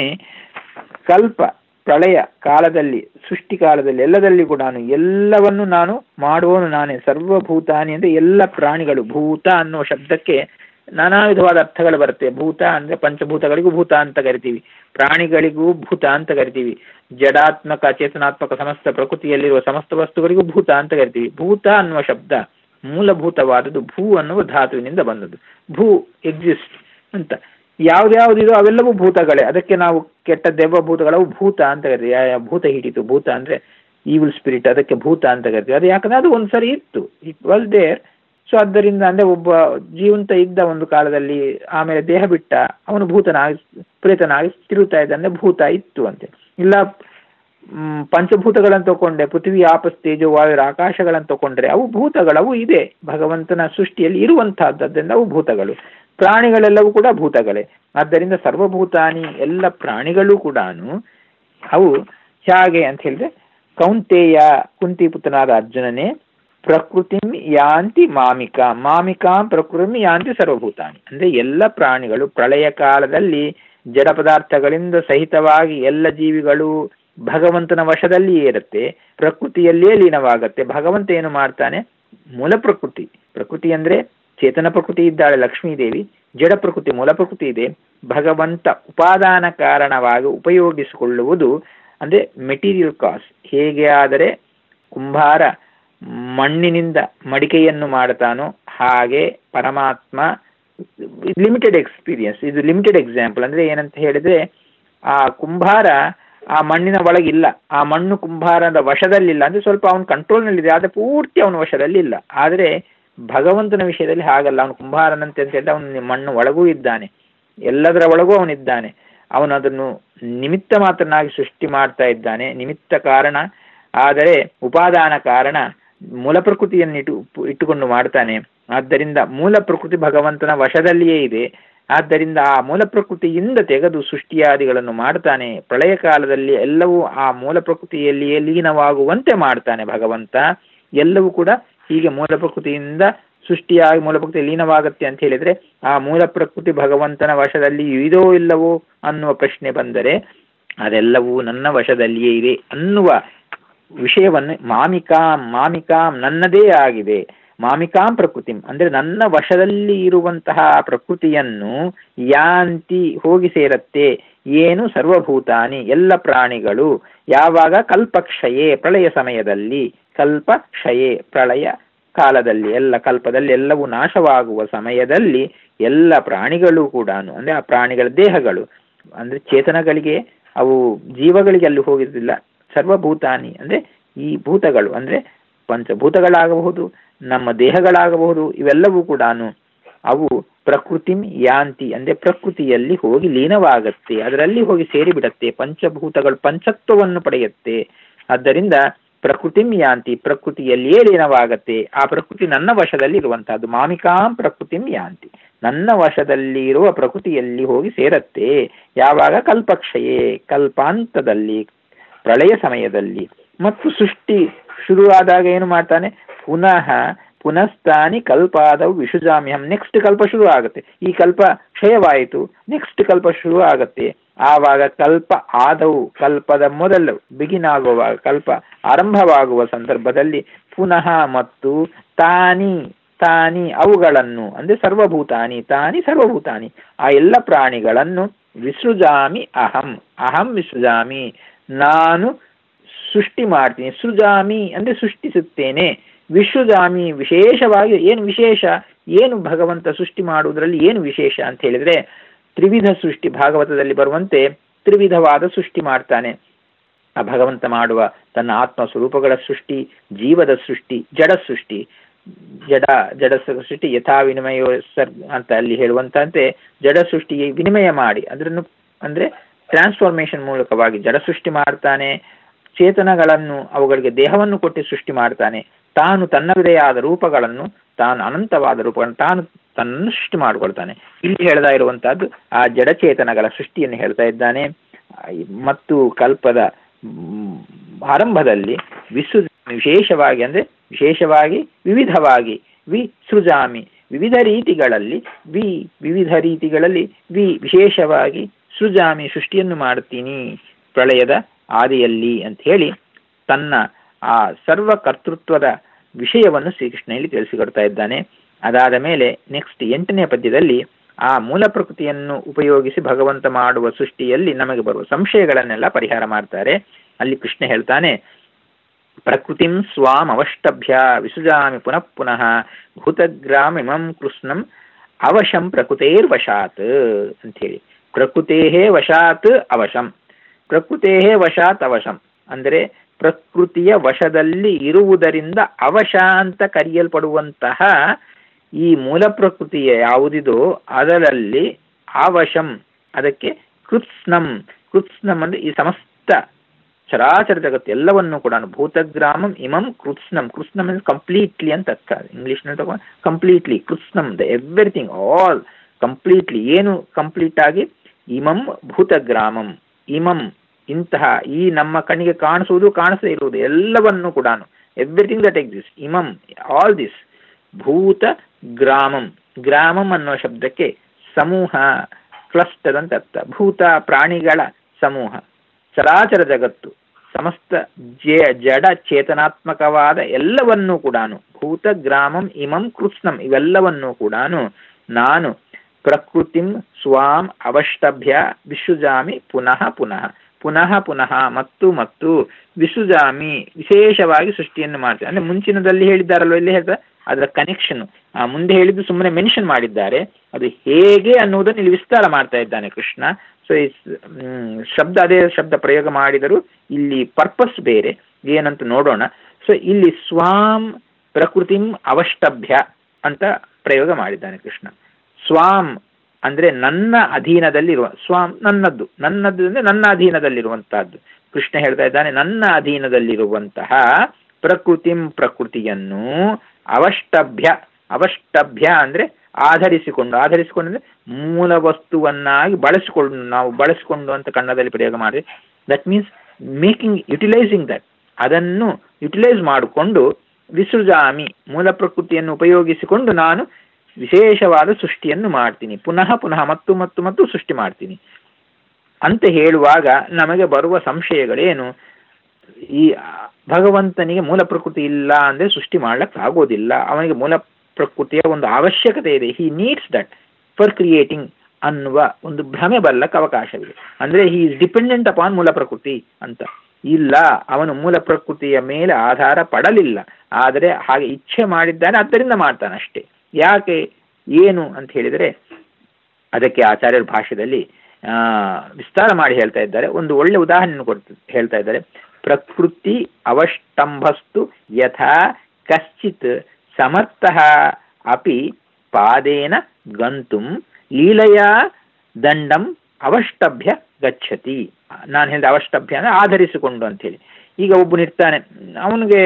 ಕಲ್ಪ ಪ್ರಳಯ ಕಾಲದಲ್ಲಿ ಸೃಷ್ಟಿ ಕಾಲದಲ್ಲಿ ಎಲ್ಲದಲ್ಲಿ ಕೂಡ ನಾನು ಎಲ್ಲವನ್ನು ನಾನು ಮಾಡುವವನು ನಾನೇ. ಸರ್ವಭೂತಾನಿ ಅಂದ್ರೆ ಎಲ್ಲ ಪ್ರಾಣಿಗಳು. ಭೂತ ಅನ್ನುವ ಶಬ್ದಕ್ಕೆ ನಾನಾ ವಿಧವಾದ ಅರ್ಥಗಳು ಬರುತ್ತೆ. ಭೂತ ಅಂದ್ರೆ ಪಂಚಭೂತಗಳಿಗೂ ಭೂತ ಅಂತ ಕರಿತೀವಿ, ಪ್ರಾಣಿಗಳಿಗೂ ಭೂತ ಅಂತ ಕರಿತೀವಿ, ಜಡಾತ್ಮಕ ಚೇತನಾತ್ಮಕ ಸಮಸ್ತ ಪ್ರಕೃತಿಯಲ್ಲಿರುವ ಸಮಸ್ತ ವಸ್ತುಗಳಿಗೂ ಭೂತ ಅಂತ ಕರಿತೀವಿ. ಭೂತ ಅನ್ನುವ ಶಬ್ದ ಮೂಲಭೂತವಾದದ್ದು ಭೂ ಅನ್ನುವ ಧಾತುವಿನಿಂದ ಬಂದದ್ದು. ಭೂ ಎಕ್ಸಿಸ್ಟ್ ಅಂತ ಯಾವ್ದ್ಯಾವ್ದಿದೋ ಅವೆಲ್ಲವೂ ಭೂತಗಳೇ. ಅದಕ್ಕೆ ನಾವು ಕೆಟ್ಟ ದೆವ್ವ ಭೂತಗಳವು ಭೂತ ಅಂತ ಕರಿತೀವಿ. ಭೂತ ಹಿಡಿತು, ಭೂತ ಅಂದ್ರೆ ಈವಿಲ್ ಸ್ಪಿರಿಟ್, ಅದಕ್ಕೆ ಭೂತ ಅಂತ ಕರಿತೀವಿ. ಅದು ಯಾಕಂದ್ರೆ ಅದು ಒಂದ್ಸರಿ ಇತ್ತು, ಇಟ್ ವಾಸ್ ದೇರ್. ಸೊ ಆದ್ದರಿಂದ ಅಂದ್ರೆ ಒಬ್ಬ ಜೀವಂತ ಇದ್ದ ಒಂದು ಕಾಲದಲ್ಲಿ, ಆಮೇಲೆ ದೇಹ ಬಿಟ್ಟ, ಅವನು ಭೂತನಾಗಿ ಪ್ರೇತನಾಗಿ ತಿರುಗ್ತಾ ಇದ್ದ, ಅಂದ್ರೆ ಭೂತ ಇತ್ತು ಅಂತೆ. ಇಲ್ಲ ಹ್ಮ್ ಪಂಚಭೂತಗಳನ್ನು ತಗೊಂಡ್ರೆ, ಪೃಥ್ವಿ ಆಪಸ್ ತೇಜೋ ವಾಯು ಆಕಾಶಗಳನ್ನು ತಗೊಂಡ್ರೆ ಅವು ಭೂತಗಳವು ಇದೆ, ಭಗವಂತನ ಸೃಷ್ಟಿಯಲ್ಲಿ ಇರುವಂತಹದ್ದರಿಂದ ಅವು ಭೂತಗಳು. ಪ್ರಾಣಿಗಳೆಲ್ಲವೂ ಕೂಡ ಭೂತಗಳೇ. ಆದ್ದರಿಂದ ಸರ್ವಭೂತಾನಿ ಎಲ್ಲ ಪ್ರಾಣಿಗಳು ಕೂಡ ಅವು ಹೇಗೆ ಅಂತ ಹೇಳಿದ್ರೆ, ಕೌಂತೆಯ ಕುಂತಿ ಪುತ್ರನಾದ ಅರ್ಜುನನೇ, ಪ್ರಕೃತಿಂ ಯಾಂತಿ ಮಾಮಿಕಾ ಮಾಮಿಕಾಂ ಪ್ರಕೃತಿಂ ಯಾಂತಿ ಸರ್ವಭೂತಾನಿ ಅಂದ್ರೆ ಎಲ್ಲ ಪ್ರಾಣಿಗಳು ಪ್ರಳಯ ಕಾಲದಲ್ಲಿ ಜಡ ಪದಾರ್ಥಗಳಿಂದ ಸಹಿತವಾಗಿ ಎಲ್ಲ ಜೀವಿಗಳು ಭಗವಂತನ ವಶದಲ್ಲಿಯೇ ಇರುತ್ತೆ, ಪ್ರಕೃತಿಯಲ್ಲಿಯೇ ಲೀನವಾಗತ್ತೆ. ಭಗವಂತ ಏನು ಮಾಡ್ತಾನೆ, ಮೂಲ ಪ್ರಕೃತಿ. ಪ್ರಕೃತಿ ಅಂದ್ರೆ ಚೇತನ ಪ್ರಕೃತಿ ಇದ್ದಾಳೆ ಲಕ್ಷ್ಮೀದೇವಿ, ಜಡ ಪ್ರಕೃತಿ ಮೂಲ ಪ್ರಕೃತಿ ಇದೆ. ಭಗವಂತ ಉಪಾದಾನ ಕಾರಣವಾಗಿ ಉಪಯೋಗಿಸಿಕೊಳ್ಳುವುದು ಅಂದ್ರೆ ಮೆಟೀರಿಯಲ್ ಕಾಸ್. ಹೇಗೆ ಆದರೆ ಕುಂಬಾರ ಮಣ್ಣಿನಿಂದ ಮಡಿಕೆಯನ್ನು ಮಾಡ್ತಾನೋ ಹಾಗೆ ಪರಮಾತ್ಮ, ಲಿಮಿಟೆಡ್ ಎಕ್ಸ್ಪೀರಿಯನ್ಸ್, ಇದು ಲಿಮಿಟೆಡ್ ಎಕ್ಸಾಂಪಲ್. ಅಂದ್ರೆ ಏನಂತ ಹೇಳಿದ್ರೆ, ಆ ಕುಂಬಾರ ಆ ಮಣ್ಣಿನ ಒಳಗಿಲ್ಲ, ಆ ಮಣ್ಣು ಕುಂಬಾರದ ವಶದಲ್ಲಿಲ್ಲ, ಅಂದ್ರೆ ಸ್ವಲ್ಪ ಅವನ ಕಂಟ್ರೋಲ್ನಲ್ಲಿದೆ, ಆದರೆ ಪೂರ್ತಿ ಅವನ ವಶದಲ್ಲಿ ಇಲ್ಲ. ಆದರೆ ಭಗವಂತನ ವಿಷಯದಲ್ಲಿ ಹಾಗಲ್ಲ, ಅವನು ಕುಂಬಾರನಂತೆ ಅಂತ ಹೇಳಿದ್ರೆ ಅವನು ಮಣ್ಣು ಒಳಗೂ ಇದ್ದಾನೆ, ಎಲ್ಲದರ ಒಳಗೂ ಅವನಿದ್ದಾನೆ. ಅವನು ಅದನ್ನು ನಿಮಿತ್ತ ಮಾತ್ರನಾಗಿ ಸೃಷ್ಟಿ ಮಾಡ್ತಾ ಇದ್ದಾನೆ, ನಿಮಿತ್ತ ಕಾರಣ. ಆದರೆ ಉಪಾದಾನ ಕಾರಣ ಮೂಲ ಪ್ರಕೃತಿಯನ್ನು ಇಟ್ಟು ಇಟ್ಟುಕೊಂಡು ಮಾಡ್ತಾನೆ. ಆದ್ದರಿಂದ ಮೂಲ ಪ್ರಕೃತಿ ಭಗವಂತನ ವಶದಲ್ಲಿಯೇ ಇದೆ. ಆದ್ದರಿಂದ ಆ ಮೂಲ ಪ್ರಕೃತಿಯಿಂದ ತೆಗೆದು ಸೃಷ್ಟಿಯಾದಿಗಳನ್ನು ಮಾಡ್ತಾನೆ. ಪ್ರಳಯ ಕಾಲದಲ್ಲಿ ಎಲ್ಲವೂ ಆ ಮೂಲ ಪ್ರಕೃತಿಯಲ್ಲಿಯೇ ಲೀನವಾಗುವಂತೆ ಮಾಡ್ತಾನೆ ಭಗವಂತ. ಎಲ್ಲವೂ ಕೂಡ ಹೀಗೆ ಮೂಲ ಪ್ರಕೃತಿಯಿಂದ ಸೃಷ್ಟಿಯಾಗಿ ಮೂಲ ಪ್ರಕೃತಿ ಲೀನವಾಗತ್ತೆ ಅಂತ ಹೇಳಿದ್ರೆ, ಆ ಮೂಲ ಪ್ರಕೃತಿ ಭಗವಂತನ ವಶದಲ್ಲಿ ಇದೋ ಇಲ್ಲವೋ ಅನ್ನುವ ಪ್ರಶ್ನೆ ಬಂದರೆ, ಅದೆಲ್ಲವೂ ನನ್ನ ವಶದಲ್ಲಿಯೇ ಇದೆ ಅನ್ನುವ ವಿಷಯವನ್ನು ಮಾಮಿಕಾಂ ಮಾಮಿಕಾಂ ನನ್ನದೇ ಆಗಿದೆ, ಮಾಮಿಕಾಂ ಪ್ರಕೃತಿ ಅಂದ್ರೆ ನನ್ನ ವಶದಲ್ಲಿ ಇರುವಂತಹ ಪ್ರಕೃತಿಯನ್ನು ಯಾಂತಿ ಹೋಗಿ ಸೇರತ್ತೆ. ಏನು ಸರ್ವಭೂತಾನಿ ಎಲ್ಲ ಪ್ರಾಣಿಗಳು. ಯಾವಾಗ? ಕಲ್ಪಕ್ಷಯೇ ಪ್ರಳಯ ಸಮಯದಲ್ಲಿ, ಕಲ್ಪಕ್ಷಯೇ ಪ್ರಳಯ ಕಾಲದಲ್ಲಿ, ಎಲ್ಲ ಕಲ್ಪದಲ್ಲಿ ಎಲ್ಲವೂ ನಾಶವಾಗುವ ಸಮಯದಲ್ಲಿ ಎಲ್ಲ ಪ್ರಾಣಿಗಳು ಕೂಡ ಅಂದ್ರೆ ಆ ಪ್ರಾಣಿಗಳ ದೇಹಗಳು ಅಂದ್ರೆ ಚೇತನಗಳಿಗೆ, ಅವು ಜೀವಗಳಿಗೆ ಅಲ್ಲಿ ಹೋಗಿರಲಿಲ್ಲ. ಸರ್ವಭೂತಾನಿ ಅಂದ್ರೆ ಈ ಭೂತಗಳು ಅಂದ್ರೆ ಪಂಚಭೂತಗಳಾಗಬಹುದು, ನಮ್ಮ ದೇಹಗಳಾಗಬಹುದು, ಇವೆಲ್ಲವೂ ಕೂಡ ಅವು ಪ್ರಕೃತಿಂ ಯಾಂತಿ ಅಂದ್ರೆ ಪ್ರಕೃತಿಯಲ್ಲಿ ಹೋಗಿ ಲೀನವಾಗತ್ತೆ, ಅದರಲ್ಲಿ ಹೋಗಿ ಸೇರಿಬಿಡತ್ತೆ. ಪಂಚಭೂತಗಳು ಪಂಚತ್ವವನ್ನು ಪಡೆಯುತ್ತೆ. ಆದ್ದರಿಂದ ಪ್ರಕೃತಿಂ ಯಾಂತಿ ಪ್ರಕೃತಿಯಲ್ಲಿಯೇ ಲೀನವಾಗತ್ತೆ. ಆ ಪ್ರಕೃತಿ ನನ್ನ ವಶದಲ್ಲಿ ಇರುವಂತಹದ್ದು. ಮಾಮಿಕಾಂ ಪ್ರಕೃತಿಂ ಯಾಂತಿ ನನ್ನ ವಶದಲ್ಲಿ ಇರುವ ಪ್ರಕೃತಿಯಲ್ಲಿ ಹೋಗಿ ಸೇರತ್ತೆ. ಯಾವಾಗ? ಕಲ್ಪಕ್ಷಯೇ ಕಲ್ಪಾಂತದಲ್ಲಿ, ಪ್ರಳಯ ಸಮಯದಲ್ಲಿ. ಮತ್ತು ಸೃಷ್ಟಿ ಶುರುವಾದಾಗ ಏನು ಮಾಡ್ತಾನೆ? ಪುನಃ ಪುನಸ್ತಾನಿ ಕಲ್ಪಾದವು ವಿಷುಜಾಮ್ಯಹಂ. ನೆಕ್ಸ್ಟ್ ಕಲ್ಪ ಶುರು ಆಗುತ್ತೆ. ಈ ಕಲ್ಪ ಕ್ಷಯವಾಯಿತು, ನೆಕ್ಸ್ಟ್ ಕಲ್ಪ ಶುರು ಆಗತ್ತೆ. ಆವಾಗ ಕಲ್ಪ ಆದವು, ಕಲ್ಪದ ಮೊದಲು ಬಿಗಿನ್ ಆಗುವಾಗ, ಕಲ್ಪ ಆರಂಭವಾಗುವ ಸಂದರ್ಭದಲ್ಲಿ ಪುನಃ ಮತ್ತು ತಾನಿ ತಾನಿ ಅವುಗಳನ್ನು ಅಂದ್ರೆ ಸರ್ವಭೂತಾನಿ, ತಾನಿ ಸರ್ವಭೂತಾನಿ ಆ ಎಲ್ಲ ಪ್ರಾಣಿಗಳನ್ನು ವಿಸೃಜಾಮಿ ಅಹಂ ಅಹಂ ವಿಸೃಜಾಮಿ ನಾನು ಸೃಷ್ಟಿ ಮಾಡ್ತೀನಿ. ಸೃಜಾಮಿ ಅಂದ್ರೆ ಸೃಷ್ಟಿಸುತ್ತೇನೆ. ವಿಸೃಜಾಮಿ ವಿಶೇಷವಾಗಿ. ಏನು ವಿಶೇಷ? ಏನು ಭಗವಂತ ಸೃಷ್ಟಿ ಮಾಡುವುದರಲ್ಲಿ ಏನು ವಿಶೇಷ ಅಂತ ಹೇಳಿದ್ರೆ, ತ್ರಿವಿಧ ಸೃಷ್ಟಿ. ಭಾಗವತದಲ್ಲಿ ಬರುವಂತೆ ತ್ರಿವಿಧವಾದ ಸೃಷ್ಟಿ ಮಾಡ್ತಾನೆ ಆ ಭಗವಂತ. ಮಾಡುವ ತನ್ನ ಆತ್ಮ ಸ್ವರೂಪಗಳ ಸೃಷ್ಟಿ, ಜೀವದ ಸೃಷ್ಟಿ, ಜಡ ಸೃಷ್ಟಿ. ಜಡ ಜಡ ಸೃಷ್ಟಿ ಯಥಾ ವಿನಿಮಯ ಸರ್ ಅಂತ ಅಲ್ಲಿ ಹೇಳುವಂತಂತೆ ಜಡ ಸೃಷ್ಟಿ ವಿನಿಮಯ ಮಾಡಿ ಅದನ್ನು ಅಂದ್ರೆ ಟ್ರಾನ್ಸ್ಫಾರ್ಮೇಶನ್ ಮೂಲಕವಾಗಿ ಜಡ ಸೃಷ್ಟಿ ಮಾಡ್ತಾನೆ. ಚೇತನಗಳನ್ನು ಅವುಗಳಿಗೆ ದೇಹವನ್ನು ಕೊಟ್ಟು ಸೃಷ್ಟಿ ಮಾಡ್ತಾನೆ. ತಾನು ತನ್ನದೇ ಆದ ರೂಪಗಳನ್ನು, ತಾನು ಅನಂತವಾದ ರೂಪಗಳನ್ನು ತಾನು ತನ್ನನ್ನು ಸೃಷ್ಟಿ ಮಾಡಿಕೊಳ್ತಾನೆ. ಇಲ್ಲಿ ಹೇಳ್ತಾ ಇರುವಂತಹದ್ದು ಆ ಜಡಚೇತನಗಳ ಸೃಷ್ಟಿಯನ್ನು ಹೇಳ್ತಾ ಇದ್ದಾನೆ. ಮತ್ತು ಕಲ್ಪದ ಆರಂಭದಲ್ಲಿ ವಿಸೃ ವಿಶೇಷವಾಗಿ ಅಂದ್ರೆ ವಿಶೇಷವಾಗಿ ವಿವಿಧವಾಗಿ ವಿಸೃಜಾಮಿ ವಿವಿಧ ರೀತಿಗಳಲ್ಲಿ ವಿ ವಿವಿಧ ರೀತಿಗಳಲ್ಲಿ ವಿ ವಿಶೇಷವಾಗಿ ಸೃಜಾಮಿ ಸೃಷ್ಟಿಯನ್ನು ಮಾಡ್ತೀನಿ ಪ್ರಳಯದ ಆದಿಯಲ್ಲಿ ಅಂತ ಹೇಳಿ ತನ್ನ ಆ ಸರ್ವ ಕರ್ತೃತ್ವದ ವಿಷಯವನ್ನು ಶ್ರೀಕೃಷ್ಣ ಇಲ್ಲಿ ತಿಳಿಸಿಕೊಡ್ತಾ ಇದ್ದಾನೆ. ಅದಾದ ಮೇಲೆ ನೆಕ್ಸ್ಟ್ ಎಂಟನೇ ಪದ್ಯದಲ್ಲಿ ಆ ಮೂಲ ಪ್ರಕೃತಿಯನ್ನು ಉಪಯೋಗಿಸಿ ಭಗವಂತ ಮಾಡುವ ಸೃಷ್ಟಿಯಲ್ಲಿ ನಮಗೆ ಬರುವ ಸಂಶಯಗಳನ್ನೆಲ್ಲ ಪರಿಹಾರ ಮಾಡ್ತಾರೆ. ಅಲ್ಲಿ ಕೃಷ್ಣ ಹೇಳ್ತಾನೆ, ಪ್ರಕೃತಿಂ ಸ್ವಾಂ ಅವಷ್ಟಭ್ಯ ವಿಸೃಜಾಮಿ ಪುನಃ ಪುನಃ ಭೂತಗ್ರಾಮಿಮಂ ಕೃಷ್ಣಂ ಅವಶಂ ಪ್ರಕೃತೇರ್ವಶಾತ್ ಅಂಥೇಳಿ. ಪ್ರಕೃತೇಹೇ ವಶಾತ್ ಅವಶಂ, ಪ್ರಕೃತೇಹೇ ವಶಾತ್ ಅವಶಂ ಅಂದರೆ ಪ್ರಕೃತಿಯ ವಶದಲ್ಲಿ ಇರುವುದರಿಂದ ಅವಶ ಅಂತ ಕರೆಯಲ್ಪಡುವಂತಹ ಈ ಮೂಲ ಪ್ರಕೃತಿಯ ಯಾವುದಿದೋ ಅದರಲ್ಲಿ ಅವಶಂ, ಅದಕ್ಕೆ ಕೃತ್ಸ್ನಂ. ಕೃತ್ಸ್ನಂ ಅಂದ್ರೆ ಈ ಸಮಸ್ತ ಚರಾಚರ ಜಗತ್ತು ಎಲ್ಲವನ್ನು ಕೂಡ ಭೂತಗ್ರಾಮಂ ಇಮಂ ಕೃತ್ಸ್ನಂ. ಕೃತ್ಸ್ನಂ ಅಂದ್ರೆ ಕಂಪ್ಲೀಟ್ಲಿ ಅಂತ ಅರ್ಥ. ಇಂಗ್ಲಿಷ್ ನಲ್ಲಿ ತಗೊಂಡು ಕಂಪ್ಲೀಟ್ಲಿ ಕೃತ್ಸ್ನಂ ದ ಎವ್ರಿಥಿಂಗ್ ಆಲ್ ಕಂಪ್ಲೀಟ್ಲಿ. ಏನು ಕಂಪ್ಲೀಟ್ ಆಗಿ? ಇಮಂ ಭೂತಗ್ರಾಮಂ, ಇಮಂ ಇಂತಹ ಈ ನಮ್ಮ ಕಣ್ಣಿಗೆ ಕಾಣಿಸುವುದು ಕಾಣಿಸದೇ ಇರುವುದು ಎಲ್ಲವನ್ನು ಕೂಡ ಎವ್ರಿಥಿಂಗ್ ದಟ್ ಎಕ್ಸಿಸ್ಟ್, ಇಮಂ ಆಲ್ ದಿಸ್ ಭೂತ ಗ್ರಾಮಂ. ಗ್ರಾಮಂ ಅನ್ನೋ ಶಬ್ದಕ್ಕೆ ಸಮೂಹ, ಕ್ಲಸ್ಟರ್ ಅಂತ ಅರ್ಥ. ಭೂತ ಪ್ರಾಣಿಗಳ ಸಮೂಹ, ಚರಾಚರ ಜಗತ್ತು ಸಮಸ್ತ ಜೇ ಜಡ ಚೇತನಾತ್ಮಕವಾದ ಎಲ್ಲವನ್ನೂ ಕೂಡ ಭೂತ ಗ್ರಾಮಂ ಇಮಂ ಕೃತ್ಸ್ನಂ ಇವೆಲ್ಲವನ್ನೂ ಕೂಡ ನಾನು ಪ್ರಕೃತಿಂ ಸ್ವಾಂ ಅವಷ್ಟಭ್ಯ ವಿಸೃಜಾಮಿ ಪುನಃ ಪುನಃ ಪುನಃ ಪುನಃ ಮತ್ತು ಮತ್ತು ವಿಸೃಜಾಮಿ ವಿಶೇಷವಾಗಿ ಸೃಷ್ಟಿಯನ್ನು ಮಾಡ್ತೇನೆ. ಅಂದ್ರೆ ಮುಂಚಿನದಲ್ಲಿ ಹೇಳಿದ್ದಾರಲ್ವ, ಇಲ್ಲಿ ಹೇಳ್ತಾರೆ ಅದರ ಕನೆಕ್ಷನ್. ಆ ಮುಂದೆ ಹೇಳಿದ್ದು ಸುಮ್ಮನೆ ಮೆನ್ಷನ್ ಮಾಡಿದ್ದಾರೆ, ಅದು ಹೇಗೆ ಅನ್ನುವುದನ್ನು ಇಲ್ಲಿ ವಿಸ್ತಾರ ಮಾಡ್ತಾ ಇದ್ದಾನೆ ಕೃಷ್ಣ. ಸೊ ಈ ಶಬ್ದ ಅದೇ ಶಬ್ದ ಪ್ರಯೋಗ ಮಾಡಿದರೂ ಇಲ್ಲಿ ಪರ್ಪಸ್ ಬೇರೆ, ಏನಂತ ನೋಡೋಣ. ಸೊ ಇಲ್ಲಿ ಸ್ವಾಂ ಪ್ರಕೃತಿಂ ಅವಷ್ಟಭ್ಯ ಅಂತ ಪ್ರಯೋಗ ಮಾಡಿದ್ದಾನೆ ಕೃಷ್ಣ. ಸ್ವಾಂ ಅಂದ್ರೆ ನನ್ನ ಅಧೀನದಲ್ಲಿರುವ, ಸ್ವಾಂ ನನ್ನದ್ದು, ನನ್ನದ್ದು ಅಂದ್ರೆ ನನ್ನ ಅಧೀನದಲ್ಲಿರುವಂತಹದ್ದು. ಕೃಷ್ಣ ಹೇಳ್ತಾ ಇದ್ದಾನೆ ನನ್ನ ಅಧೀನದಲ್ಲಿರುವಂತಹ ಪ್ರಕೃತಿಂ ಪ್ರಕೃತಿಯನ್ನು ಅವಷ್ಟಭ್ಯ, ಅವಷ್ಟಭ್ಯ ಅಂದ್ರೆ ಆಧರಿಸಿಕೊಂಡು, ಆಧರಿಸಿಕೊಂಡು ಅಂದ್ರೆ ಮೂಲ ವಸ್ತುವನ್ನಾಗಿ ಬಳಸಿಕೊಂಡು, ನಾವು ಬಳಸಿಕೊಂಡು ಅಂತ ಕನ್ನಡದಲ್ಲಿ ಪ್ರಯೋಗ ಮಾಡಿದ್ರೆ that means making utilizing that, ಅದನ್ನು ಯುಟಿಲೈಸ್ ಮಾಡಿಕೊಂಡು ವಿಸೃಜಾಮಿ ಮೂಲ ಪ್ರಕೃತಿಯನ್ನು ಉಪಯೋಗಿಸಿಕೊಂಡು ನಾನು ವಿಶೇಷವಾದ ಸೃಷ್ಟಿಯನ್ನು ಮಾಡ್ತೀನಿ, ಪುನಃ ಪುನಃ ಮತ್ತು ಮತ್ತು ಮತ್ತು ಸೃಷ್ಟಿ ಮಾಡ್ತೀನಿ ಅಂತ ಹೇಳುವಾಗ ನಮಗೆ ಬರುವ ಸಂಶಯಗಳೇನು? ಈ ಭಗವಂತನಿಗೆ ಮೂಲ ಪ್ರಕೃತಿ ಇಲ್ಲ ಅಂದ್ರೆ ಸೃಷ್ಟಿ ಮಾಡ್ಲಿಕ್ಕೆ ಆಗೋದಿಲ್ಲ, ಅವನಿಗೆ ಮೂಲ ಪ್ರಕೃತಿಯ ಒಂದು ಅವಶ್ಯಕತೆ ಇದೆ, he needs that for creating ಅನ್ನುವ ಒಂದು ಭ್ರಮೆ ಬರ್ಲಕ್ಕೆ ಅವಕಾಶವಿದೆ. ಅಂದ್ರೆ ಹಿ ಈಸ್ ಡಿಪೆಂಡೆಂಟ್ ಅಪಾನ್ ಮೂಲ ಪ್ರಕೃತಿ ಅಂತ. ಇಲ್ಲ, ಅವನು ಮೂಲ ಪ್ರಕೃತಿಯ ಮೇಲೆ ಆಧಾರ ಪಡಲಿಲ್ಲ, ಆದರೆ ಹಾಗೆ ಇಚ್ಛೆ ಮಾಡಿದ್ದಾನೆ, ಆದ್ದರಿಂದ ಮಾಡ್ತಾನೆ ಅಷ್ಟೇ. ಯಾಕೆ ಏನು ಅಂತ ಹೇಳಿದರೆ ಅದಕ್ಕೆ ಆಚಾರ್ಯರ ಭಾಷೆಯಲ್ಲಿ ಆ ವಿಸ್ತಾರ ಮಾಡಿ ಹೇಳ್ತಾ ಇದ್ದಾರೆ. ಒಂದು ಒಳ್ಳೆ ಉದಾಹರಣೆ ಕೊಡ್ತ ಹೇಳ್ತಾ ಇದ್ದಾರೆ. ಪ್ರಕೃತಿ ಅವಷ್ಟಂಭಸ್ತು ಯಥಾ ಕಶ್ಚಿತ್ ಸಮರ್ಥಃ ಅಪಿ ಪಾದೇನ ಗಂತುಂ ಲೀಲೆಯ ದಂಡಂ ಅವಷ್ಟಭ್ಯ ಗಚ್ಚತಿ. ನಾನು ಹೇಳಿದ ಅವಷ್ಟಭ್ಯ ಅಂದ್ರೆ ಆಧರಿಸಿಕೊಂಡು ಅಂತ ಹೇಳಿ. ಈಗ ಒಬ್ಬನಿರ್ತಾನೆ, ಅವನಿಗೆ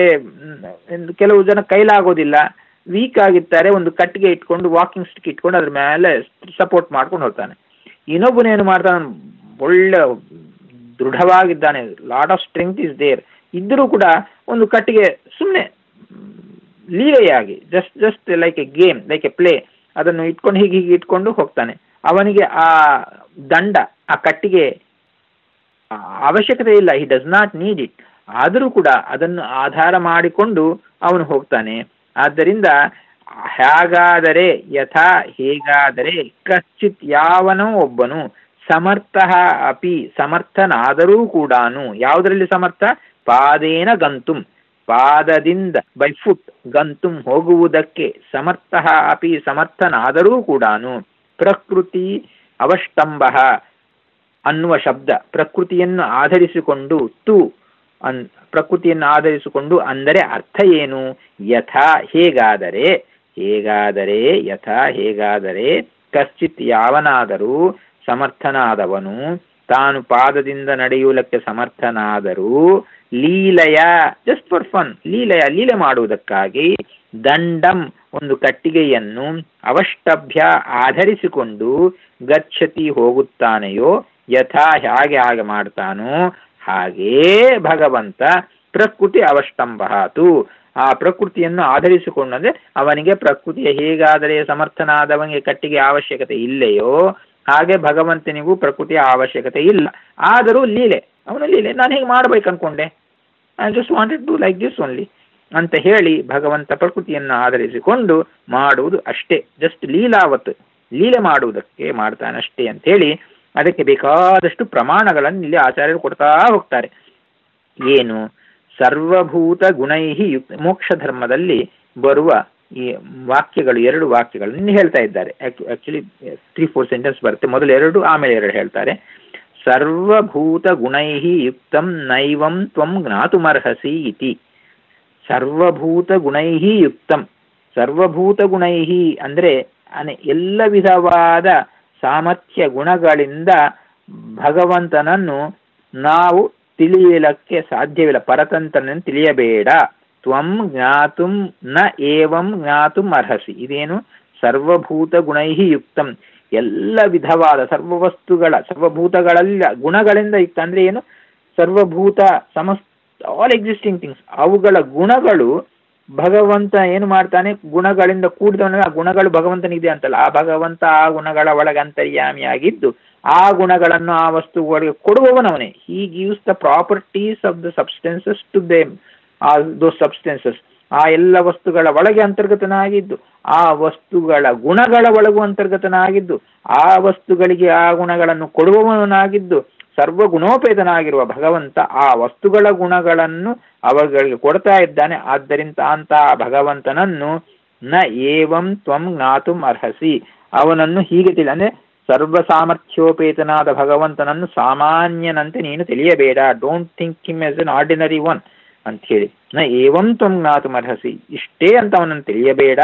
ಕೆಲವು ಜನ ಕೈಲಾಗೋದಿಲ್ಲ, ವೀಕ್ ಆಗಿರ್ತಾರೆ, ಒಂದು ಕಟ್ಟಿಗೆ ಇಟ್ಕೊಂಡು ವಾಕಿಂಗ್ ಸ್ಟಿಕ್ ಇಟ್ಕೊಂಡು ಅದ್ರ ಮೇಲೆ ಸಪೋರ್ಟ್ ಮಾಡ್ಕೊಂಡು ಹೋಗ್ತಾನೆ. ಇನ್ನೊಬ್ಬನೇನು ಮಾಡ್ತಾನೆ, ಒಳ್ಳೆ ದೃಢವಾಗಿದ್ದಾನೆ, lot of strength is there, ಇದ್ದರೂ ಕೂಡ ಒಂದು ಕಟ್ಟಿಗೆ ಸುಮ್ಮನೆ ಲೀಲೆಯಾಗಿ just just like a game, like a play, ಅದನ್ನು ಇಟ್ಕೊಂಡು ಹೀಗೆ ಹೀಗೆ ಇಟ್ಕೊಂಡು ಹೋಗ್ತಾನೆ. ಅವನಿಗೆ ಆ ದಂಡ, ಆ ಕಟ್ಟಿಗೆ ಅವಶ್ಯಕತೆ ಇಲ್ಲ, he does not need it, ಆದರೂ ಕೂಡ ಅದನ್ನು ಆಧಾರ ಮಾಡಿಕೊಂಡು ಅವನು ಹೋಗ್ತಾನೆ. ಆದ್ದರಿಂದ ಹೇಗಾದರೆ ಯಥಾ ಹೇಗಾದರೆ ಕಶ್ಚಿತ್ ಯಾವನೋ ಒಬ್ಬನು ಸಮರ್ಥ ಅಪಿ ಸಮರ್ಥನಾದರೂ ಕೂಡ, ಯಾವುದರಲ್ಲಿ ಸಮರ್ಥ? ಪಾದೇನ ಗಂತುಂ, ಪಾದದಿಂದ ಬೈ ಫುಟ್ ಗಂತುಂ ಹೋಗುವುದಕ್ಕೆ ಸಮರ್ಥ ಅಪಿ ಸಮರ್ಥನಾದರೂ ಕೂಡ ಪ್ರಕೃತಿ ಅವಷ್ಟಂಭ ಅನ್ನುವ ಶಬ್ದ ಪ್ರಕೃತಿಯನ್ನು ಆಧರಿಸಿಕೊಂಡು ತು ಅನ್ ಪ್ರಕೃತಿಯನ್ನು ಆಧರಿಸಿಕೊಂಡು ಅಂದರೆ ಅರ್ಥ ಏನು? ಯಥಾ ಹೇಗಾದರೆ, ಹೇಗಾದರೆ ಯಥಾ ಹೇಗಾದರೆ ಕಶ್ಚಿತ್ ಯಾವನಾದರೂ ಸಮರ್ಥನಾದವನು ತಾನು ಪಾದದಿಂದ ನಡೆಯುವುದಕ್ಕೆ ಸಮರ್ಥನಾದರೂ ಲೀಲೆಯ ಜಸ್ಟ್ ಫಾರ್ ಫನ್, ಲೀಲೆಯ ಲೀಲೆ ಮಾಡುವುದಕ್ಕಾಗಿ ದಂಡಂ ಒಂದು ಕಟ್ಟಿಗೆಯನ್ನು ಅವಷ್ಟಭ್ಯ ಆಧರಿಸಿಕೊಂಡು ಗಚ್ಚತಿ ಹೋಗುತ್ತಾನೆಯೋ, ಯಥಾ ಹೇಗೆ ಹಾಗೆ ಮಾಡ್ತಾನೋ ಹಾಗೇ ಭಗವಂತ ಪ್ರಕೃತಿ ಅವಷ್ಟಂಭಾತು, ಆ ಪ್ರಕೃತಿಯನ್ನು ಆಧರಿಸಿಕೊಂಡು, ಅಂದ್ರೆ ಅವನಿಗೆ ಪ್ರಕೃತಿಯ ಹೇಗಾದರೆ ಸಮರ್ಥನಾದವನಿಗೆ ಕಟ್ಟಿಗೆ ಅವಶ್ಯಕತೆ ಇಲ್ಲೆಯೋ ಹಾಗೆ ಭಗವಂತನಿಗೂ ಪ್ರಕೃತಿಯ ಅವಶ್ಯಕತೆ ಇಲ್ಲ, ಆದರೂ ಲೀಲೆ, ಅವನು ಲೀಲೆ, ನಾನು ಹೇಗೆ ಮಾಡ್ಬೇಕು ಅನ್ಕೊಂಡೆ, I just wanted to like this only ಅಂತ ಹೇಳಿ ಭಗವಂತ ಪ್ರಕೃತಿಯನ್ನು ಆಧರಿಸಿಕೊಂಡು ಮಾಡುವುದು ಅಷ್ಟೇ, ಜಸ್ಟ್ ಲೀಲಾವತ್, ಲೀಲೆ ಮಾಡುವುದಕ್ಕೆ ಮಾಡ್ತಾನಷ್ಟೇ ಅಂತ ಹೇಳಿ ಅದಕ್ಕೆ ಬೇಕಾದಷ್ಟು ಪ್ರಮಾಣಗಳನ್ನು ಇಲ್ಲಿ ಆಚಾರ್ಯರು ಕೊಡ್ತಾ ಹೋಗ್ತಾರೆ. ಏನು? ಸರ್ವಭೂತ ಗುಣೈಹಿ ಯುಕ್ತ, ಮೋಕ್ಷ ಧರ್ಮದಲ್ಲಿ ಬರುವ ಈ ವಾಕ್ಯಗಳು, ಎರಡು ವಾಕ್ಯಗಳನ್ನು ಹೇಳ್ತಾ ಇದ್ದಾರೆ. ಆಕ್ಚುಲಿ ತ್ರೀ ಫೋರ್ ಸೆಂಟೆನ್ಸ್ ಬರುತ್ತೆ, ಮೊದಲು ಎರಡು ಆಮೇಲೆ ಎರಡು ಹೇಳ್ತಾರೆ. ಸರ್ವಭೂತ ಗುಣೈಹಿ ಯುಕ್ತಂ ನೈವಂ ತ್ವಂ ಜ್ಞಾತುಮರ್ಹಸಿ ಇತಿ. ಸರ್ವಭೂತ ಗುಣೈಹಿ ಯುಕ್ತಂ, ಸರ್ವಭೂತ ಗುಣೈಹಿ ಅಂದ್ರೆ ಅನೆ ಎಲ್ಲ ವಿಧವಾದ ಸಾಮರ್ಥ್ಯ ಗುಣಗಳಿಂದ ಭಗವಂತನನ್ನು ನಾವು ತಿಳಿಯಲಿಕ್ಕೆ ಸಾಧ್ಯವಿಲ್ಲ, ಪರತಂತ್ರನನ್ನು ತಿಳಿಯಬೇಡ. ತ್ವಂ ಜ್ಞಾತುಂ ನ ಏವಂ ಜ್ಞಾತುಂ ಅರ್ಹಸಿ. ಇದೇನು? ಸರ್ವಭೂತ ಗುಣೈಹಿ ಯುಕ್ತಂ, ಎಲ್ಲ ವಿಧವಾದ ಸರ್ವವಸ್ತುಗಳ ಸರ್ವಭೂತಗಳೆಲ್ಲ ಗುಣಗಳಿಂದ ಯುಕ್ತ ಅಂದ್ರೆ ಏನು? ಸರ್ವಭೂತ ಸಮಸ್ತ ಆಲ್ ಎಕ್ಸಿಸ್ಟಿಂಗ್ ಥಿಂಗ್ಸ್, ಅವುಗಳ ಗುಣಗಳು ಭಗವಂತ ಏನು ಮಾಡ್ತಾನೆ? ಗುಣಗಳಿಂದ ಕೂಡಿದವನ, ಆ ಗುಣಗಳು ಭಗವಂತನಿದೆ ಅಂತಲ್ಲ, ಆ ಭಗವಂತ ಆ ಗುಣಗಳ ಒಳಗೆ ಅಂತರ್ಯಾಮಿಯಾಗಿದ್ದು ಆ ಗುಣಗಳನ್ನು ಆ ವಸ್ತುಗಳಿಗೆ ಕೊಡುವವನವನೇ. He gives the properties of the substances to them, ಆ ದೋ ಸಬ್ಸ್ಟೆನ್ಸಸ್, ಆ ಎಲ್ಲ ವಸ್ತುಗಳ ಒಳಗೆ ಅಂತರ್ಗತನಾಗಿದ್ದು, ಆ ವಸ್ತುಗಳ ಗುಣಗಳ ಒಳಗೂ ಅಂತರ್ಗತನಾಗಿದ್ದು, ಆ ವಸ್ತುಗಳಿಗೆ ಆ ಗುಣಗಳನ್ನು ಕೊಡುವವನಾಗಿದ್ದು, ಸರ್ವಗುಣೋಪೇತನಾಗಿರುವ ಭಗವಂತ ಆ ವಸ್ತುಗಳ ಗುಣಗಳನ್ನು ಅವುಗಳಿಗೆ ಕೊಡ್ತಾ ಇದ್ದಾನೆ. ಆದ್ದರಿಂದ ಅಂತ ಭಗವಂತನನ್ನು ನ ಏವಂ ತ್ವಂ ಜ್ಞಾತುಂ ಅರ್ಹಸಿ, ಅವನನ್ನು ಹೀಗೆ ತಿಳಿ ಅಂದ್ರೆ ಸರ್ವ ಸಾಮರ್ಥ್ಯೋಪೇತನಾದ ಭಗವಂತನನ್ನು ಸಾಮಾನ್ಯನಂತೆ ನೀನು ತಿಳಿಯಬೇಡ. Don't think him as an ordinary one ಅಂತ ಹೇಳಿ. ನ ಏವಂ ತ್ವಂ ಜ್ಞಾತುಂ ಅರ್ಹಸಿ, ಇಷ್ಟೇ ಅಂತ ಅವನನ್ನು ತಿಳಿಯಬೇಡ.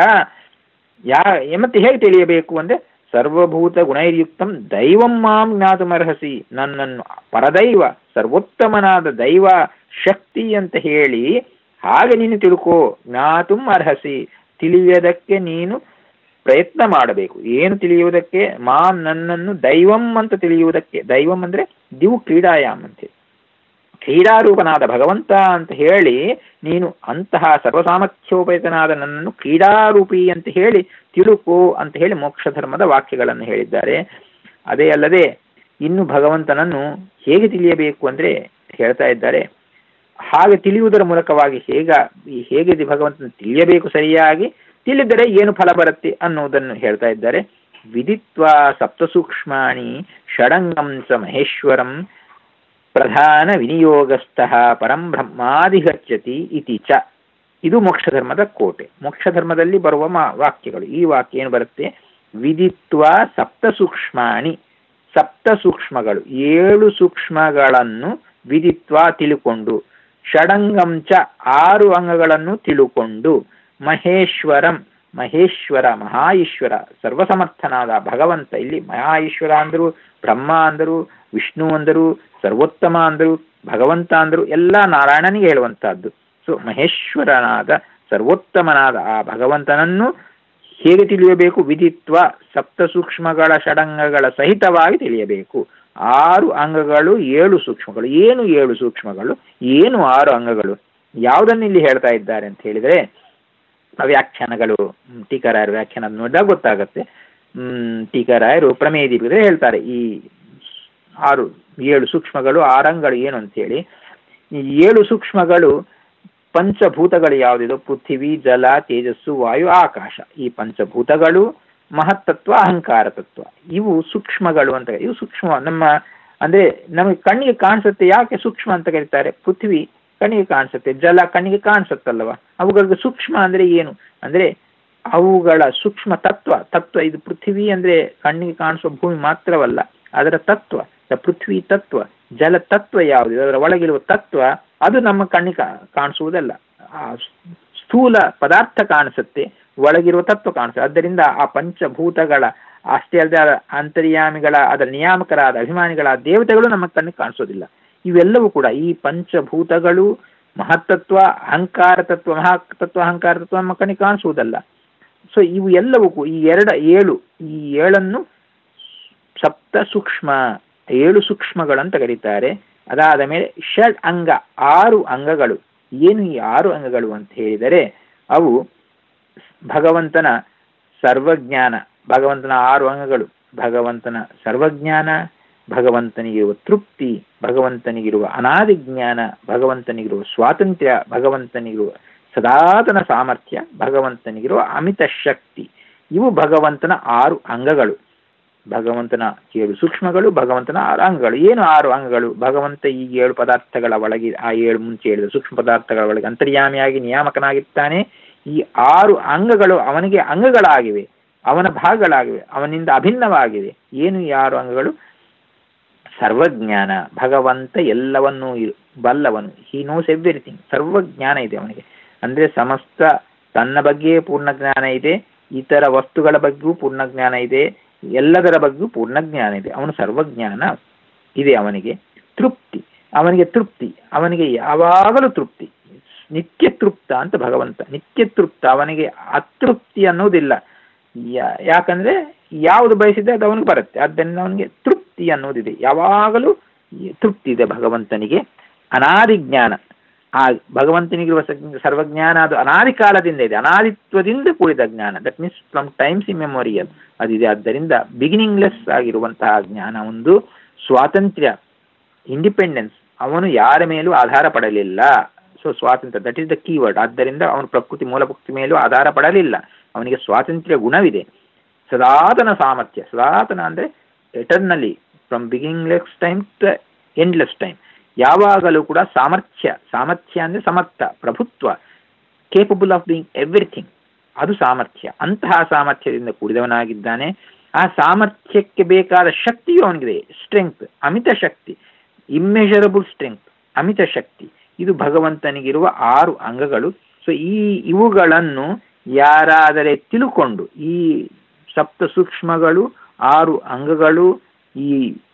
ಯಾ ಮತ್ತೆ ಹೇಗೆ ತಿಳಿಯಬೇಕು ಅಂದ್ರೆ ಸರ್ವಭೂತ ಗುಣೈರ್ಯುಕ್ತಂ ದೈವಂ ಮಾಂ ಜ್ಞಾತುಮರ್ಹಸಿ, ನನ್ನನ್ನು ಪರದೈವ ಸರ್ವೋತ್ತಮನಾದ ದೈವ ಶಕ್ತಿ ಅಂತ ಹೇಳಿ ಹಾಗೆ ನೀನು ತಿಳ್ಕೋ. ಜ್ಞಾತುಂ ಅರ್ಹಸಿ, ತಿಳಿಯೋದಕ್ಕೆ ನೀನು ಪ್ರಯತ್ನ ಮಾಡಬೇಕು. ಏನು ತಿಳಿಯುವುದಕ್ಕೆ? ಮಾಂ ನನ್ನನ್ನು ದೈವಂ ಅಂತ ತಿಳಿಯುವುದಕ್ಕೆ. ದೈವಂ ಅಂದ್ರೆ ದಿವು ಕ್ರೀಡಾಯಾಮ್ ಅಂತೆ, ಕ್ರೀಡಾರೂಪನಾದ ಭಗವಂತ ಅಂತ ಹೇಳಿ ನೀನು ಅಂತಹ ಸರ್ವಸಾಮರ್ಥ್ಯೋಪೇತನಾದ ನನ್ನನ್ನು ಕ್ರೀಡಾರೂಪಿ ಅಂತ ಹೇಳಿ ತಿಳುಕೋ ಅಂತ ಹೇಳಿ ಮೋಕ್ಷ ಧರ್ಮದ ವಾಕ್ಯಗಳನ್ನು ಹೇಳಿದ್ದಾರೆ. ಅದೇ ಅಲ್ಲದೆ ಇನ್ನು ಭಗವಂತನನ್ನು ಹೇಗೆ ತಿಳಿಯಬೇಕು ಅಂದ್ರೆ ಹೇಳ್ತಾ ಇದ್ದಾರೆ. ಹಾಗೆ ತಿಳಿಯುವುದರ ಮೂಲಕವಾಗಿ ಹೇಗ ಹೇಗೆ ಭಗವಂತನ ತಿಳಿಯಬೇಕು ಸರಿಯಾಗಿ, ತಿಳಿದರೆ ಏನು ಫಲ ಬರುತ್ತೆ ಅನ್ನುವುದನ್ನು ಹೇಳ್ತಾ ಇದ್ದಾರೆ. ವಿದಿತ್ವಾ ಸಪ್ತಸೂಕ್ಷ್ಮಾಣಿ ಷಡಂಗಂ ಚ ಮಹೇಶ್ವರಂ ಪ್ರಧಾನ ವಿನಿಯೋಗಸ್ಥಃ ಪರಂ ಬ್ರಹ್ಮಾಧಿಗಚ್ಚತಿ ಇತಿ ಚ. ಇದು ಮೋಕ್ಷ ಧರ್ಮದ ಕೋಟೆ. ಮೋಕ್ಷ ಧರ್ಮದಲ್ಲಿ ಬರುವ ಮಾ ವಾಕ್ಯಗಳು. ಈ ವಾಕ್ಯ ಏನು ಬರುತ್ತೆ? ವಿದಿತ್ವಾ ಸಪ್ತ ಸೂಕ್ಷ್ಮಾಣಿ, ಸಪ್ತ ಸೂಕ್ಷ್ಮಗಳು, ಏಳು ಸೂಕ್ಷ್ಮಗಳನ್ನು ವಿದಿತ್ವಾ ತಿಳುಕೊಂಡು, ಷಡಂಗಂಚ ಆರು ಅಂಗಗಳನ್ನು ತಿಳುಕೊಂಡು, ಮಹೇಶ್ವರಂ ಮಹೇಶ್ವರ ಮಹಾ ಈಶ್ವರ ಸರ್ವಸಮರ್ಥನಾದ ಭಗವಂತ. ಇಲ್ಲಿ ಮಹಾ ಈಶ್ವರ ಅಂದರು, ಬ್ರಹ್ಮ ಅಂದರು, ವಿಷ್ಣು ಅಂದರು, ಸರ್ವೋತ್ತಮ ಅಂದರು, ಭಗವಂತ ಅಂದರು, ಎಲ್ಲ ನಾರಾಯಣನಿಗೆ ಹೇಳುವಂತಹದ್ದು. ಸೊ ಮಹೇಶ್ವರನಾದ ಸರ್ವೋತ್ತಮನಾದ ಆ ಭಗವಂತನನ್ನು ಹೇಗೆ ತಿಳಿಯಬೇಕು? ವಿದಿತ್ವ ಸಪ್ತ ಸೂಕ್ಷ್ಮಗಳ ಷಡಂಗಗಳ ಸಹಿತವಾಗಿ ತಿಳಿಯಬೇಕು. ಆರು ಅಂಗಗಳು ಏಳು ಸೂಕ್ಷ್ಮಗಳು. ಏನು ಏಳು ಸೂಕ್ಷ್ಮಗಳು, ಏನು ಆರು ಅಂಗಗಳು, ಯಾವುದನ್ನು ಇಲ್ಲಿ ಹೇಳ್ತಾ ಇದ್ದಾರೆ ಅಂತ ಹೇಳಿದರೆ ವ್ಯಾಖ್ಯಾನಗಳು, ಟೀಕಾರಾಯರು ವ್ಯಾಖ್ಯಾನ ನೋಡಿದಾಗ ಗೊತ್ತಾಗತ್ತೆ. ಹ್ಮ್ ಟೀಕಾರಾಯರು ಪ್ರಮೇಯ ದೀಪಿಕದಲ್ಲಿ ಹೇಳ್ತಾರೆ ಈ ಆರು ಏಳು ಸೂಕ್ಷ್ಮಗಳು ಆರಂಗಗಳು ಏನು ಅಂತ ಹೇಳಿ. ಈ ಏಳು ಸೂಕ್ಷ್ಮಗಳು ಪಂಚಭೂತಗಳು ಯಾವುದಿದೋ ಪೃಥ್ವಿ, ಜಲ, ತೇಜಸ್ಸು, ವಾಯು, ಆಕಾಶ. ಈ ಪಂಚಭೂತಗಳು ಮಹತ್ತತ್ವ, ಅಹಂಕಾರ ತತ್ವ, ಇವು ಸೂಕ್ಷ್ಮಗಳು ಅಂತ. ಇವು ಸೂಕ್ಷ್ಮ ನಮ್ಮ ಅಂದ್ರೆ ನಮಗೆ ಕಣ್ಣಿಗೆ ಕಾಣಿಸುತ್ತೆ. ಯಾಕೆ ಸೂಕ್ಷ್ಮ ಅಂತ ಕರೀತಾರೆ? ಪೃಥ್ವಿ ಕಣ್ಣಿಗೆ ಕಾಣಿಸುತ್ತೆ, ಜಲ ಕಣ್ಣಿಗೆ ಕಾಣಿಸುತ್ತಲ್ವ. ಅವುಗಳಿಗೆ ಸೂಕ್ಷ್ಮ ಅಂದ್ರೆ ಏನು ಅಂದ್ರೆ ಅವುಗಳ ಸೂಕ್ಷ್ಮ ತತ್ವ ತತ್ವ ಇದು ಪೃಥ್ವಿ ಅಂದ್ರೆ ಕಣ್ಣಿಗೆ ಕಾಣಿಸುವ ಭೂಮಿ ಮಾತ್ರವಲ್ಲ, ಅದರ ತತ್ವ ಪೃಥ್ವಿ ತತ್ವ. ಜಲ ತತ್ವ ಯಾವುದು, ಅದರ ಒಳಗಿರುವ ತತ್ವ, ಅದು ನಮ್ಮ ಕಣ್ಣಿಗೆ ಕಾಣಿಸುವುದಲ್ಲ. ಆ ಸ್ಥೂಲ ಪದಾರ್ಥ ಕಾಣಿಸುತ್ತೆ, ಒಳಗಿರುವ ತತ್ವ ಕಾಣಿಸುತ್ತೆ. ಆದ್ದರಿಂದ ಆ ಪಂಚಭೂತಗಳ ಅಷ್ಟೇ ಅಲ್ಲದೆ ಅಂತರ್ಯಾಮಿಗಳ ಅದರ ನಿಯಾಮಕರಾದ ಅಭಿಮಾನಿಗಳಾದ ದೇವತೆಗಳು ನಮ್ಮ ಕಣ್ಣಿಗೆ ಕಾಣಿಸೋದಿಲ್ಲ. ಇವೆಲ್ಲವೂ ಕೂಡ ಈ ಪಂಚಭೂತಗಳು ಮಹತ್ತತ್ವ, ಅಹಂಕಾರ ತತ್ವ, ಮಹಾತತ್ವ, ಅಹಂಕಾರ ತತ್ವ ನಮ್ಮ ಕಣ್ಣಿಗೆ ಕಾಣಿಸುವುದಲ್ಲ. ಸೊ ಇವು ಎಲ್ಲವೂ ಈ ಎರಡ ಏಳು ಈ ಏಳನ್ನು ಸಪ್ತ ಸೂಕ್ಷ್ಮ, ಏಳು ಸೂಕ್ಷ್ಮಗಳಂತ ಕರೀತಾರೆ. ಅದಾದ ಮೇಲೆ ಷಡ್ ಅಂಗ, ಆರು ಅಂಗಗಳು. ಏನು ಈ ಆರು ಅಂಗಗಳು ಅಂತ ಹೇಳಿದರೆ ಅವು ಭಗವಂತನ ಸರ್ವಜ್ಞಾನ. ಭಗವಂತನ ಆರು ಅಂಗಗಳು ಭಗವಂತನ ಸರ್ವಜ್ಞಾನ, ಭಗವಂತನಿಗಿರುವ ತೃಪ್ತಿ, ಭಗವಂತನಿಗಿರುವ ಅನಾದಿ ಜ್ಞಾನ, ಭಗವಂತನಿಗಿರುವ ಸ್ವಾತಂತ್ರ್ಯ, ಭಗವಂತನಿಗಿರುವ ಸದಾತನ ಸಾಮರ್ಥ್ಯ, ಭಗವಂತನಿಗಿರುವ ಅಮಿತ ಶಕ್ತಿ. ಇವು ಭಗವಂತನ ಆರು ಅಂಗಗಳು. ಭಗವಂತನ ಏಳು ಸೂಕ್ಷ್ಮಗಳು, ಭಗವಂತನ ಆರು ಅಂಗಗಳು. ಏನು ಆರು ಅಂಗಗಳು? ಭಗವಂತ ಈ ಏಳು ಪದಾರ್ಥಗಳ ಒಳಗೆ, ಆ ಏಳು ಮುಂಚೆ ಹೇಳಿದ ಸೂಕ್ಷ್ಮ ಪದಾರ್ಥಗಳ ಒಳಗೆ ಅಂತರ್ಯಾಮಿಯಾಗಿ ನಿಯಾಮಕನಾಗಿರ್ತಾನೆ. ಈ ಆರು ಅಂಗಗಳು ಅವನಿಗೆ ಅಂಗಗಳಾಗಿವೆ, ಅವನ ಭಾಗಗಳಾಗಿವೆ, ಅವನಿಂದ ಅಭಿನ್ನವಾಗಿವೆ. ಏನು ಈ ಆರು ಅಂಗಗಳು? ಸರ್ವಜ್ಞಾನ, ಭಗವಂತ ಎಲ್ಲವನ್ನೂ ಬಲ್ಲವನು. He knows everything. ಸರ್ವಜ್ಞಾನ ಇದೆ ಅವನಿಗೆ. ಅಂದ್ರೆ ಸಮಸ್ತ ತನ್ನ ಬಗ್ಗೆಯೇ ಪೂರ್ಣ ಜ್ಞಾನ ಇದೆ, ಇತರ ವಸ್ತುಗಳ ಬಗ್ಗೆಯೂ ಪೂರ್ಣ ಜ್ಞಾನ ಇದೆ, ಎಲ್ಲದರ ಬಗ್ಗೆಯೂ ಪೂರ್ಣ ಜ್ಞಾನ ಇದೆ. ಅವನು ಸರ್ವಜ್ಞಾನ ಇದೆ ಅವನಿಗೆ. ತೃಪ್ತಿ, ಅವನಿಗೆ ತೃಪ್ತಿ, ಅವನಿಗೆ ಯಾವಾಗಲೂ ತೃಪ್ತಿ, ನಿತ್ಯ ತೃಪ್ತ ಅಂತ ಭಗವಂತ. ನಿತ್ಯ ತೃಪ್ತ, ಅವನಿಗೆ ಅತೃಪ್ತಿ ಅನ್ನೋದಿಲ್ಲ. ಯಾಕಂದ್ರೆ ಯಾವುದು ಬಯಸಿದೆ ಅದು ಅವನಿಗೆ ಬರುತ್ತೆ. ಆದ್ದರಿಂದ ಅವನಿಗೆ ತೃಪ್ತಿ ಅನ್ನೋದಿದೆ, ಯಾವಾಗಲೂ ತೃಪ್ತಿ ಇದೆ ಭಗವಂತನಿಗೆ. ಅನಾದಿ ಜ್ಞಾನ, ಆ ಭಗವಂತನಿಗಿರುವ ಸರ್ವಜ್ಞಾನ ಅದು ಅನಾದಿ ಕಾಲದಿಂದ ಇದೆ, ಅನಾದಿತ್ವದಿಂದ ಕೂಡಿದ ಜ್ಞಾನ. That means from times immemorial ಅದಿದೆ. ಆದ್ದರಿಂದ ಬಿಗಿನಿಂಗ್ಲೆಸ್ ಆಗಿರುವಂತಹ ಜ್ಞಾನ, ಒಂದು ಸ್ವಾತಂತ್ರ್ಯ, ಇಂಡಿಪೆಂಡೆನ್ಸ್. ಅವನು ಯಾರ ಮೇಲೂ ಆಧಾರ ಪಡಲಿಲ್ಲ. ಸೊ ಸ್ವಾತಂತ್ರ್ಯ, ದಟ್ ಈಸ್ ದ ಕೀವರ್ಡ್. ಆದ್ದರಿಂದ ಅವನು ಪ್ರಕೃತಿ ಮೂಲ ಪ್ರಕೃತಿ ಮೇಲೂ ಆಧಾರ ಪಡಲಿಲ್ಲ. ಅವನಿಗೆ ಸ್ವಾತಂತ್ರ್ಯ ಗುಣವಿದೆ. ಸದಾತನ ಸಾಮರ್ಥ್ಯ, ಸದಾತನ ಅಂದರೆ eternally, from beginningless time to endless time, ಯಾವಾಗಲೂ ಕೂಡ ಸಾಮರ್ಥ್ಯ. ಸಾಮರ್ಥ್ಯ ಅಂದರೆ ಸಮರ್ಥ, ಪ್ರಭುತ್ವ, ಕೇಪಬಲ್ ಆಫ್ ಡೂಯಿಂಗ್ ಎವ್ರಿಥಿಂಗ್, ಅದು ಸಾಮರ್ಥ್ಯ. ಅಂತಹ ಸಾಮರ್ಥ್ಯದಿಂದ ಕೂಡಿದವನಾಗಿದ್ದಾನೆ. ಆ ಸಾಮರ್ಥ್ಯಕ್ಕೆ ಬೇಕಾದ ಶಕ್ತಿಯು ಅವನಿಗಿದೆ, ಸ್ಟ್ರೆಂಗ್ತ್, ಅಮಿತ ಶಕ್ತಿ, ಇಮ್ಮೆಜರಬಲ್ ಸ್ಟ್ರೆಂಗ್ತ್, ಅಮಿತ ಶಕ್ತಿ. ಇದು ಭಗವಂತನಿಗಿರುವ ಆರು ಅಂಗಗಳು. ಸೊ ಈ ಇವುಗಳನ್ನು ಯಾರಾದರೆ ತಿಳುಕೊಂಡು, ಈ ಸಪ್ತ ಸೂಕ್ಷ್ಮಗಳು, ಆರು ಅಂಗಗಳು, ಈ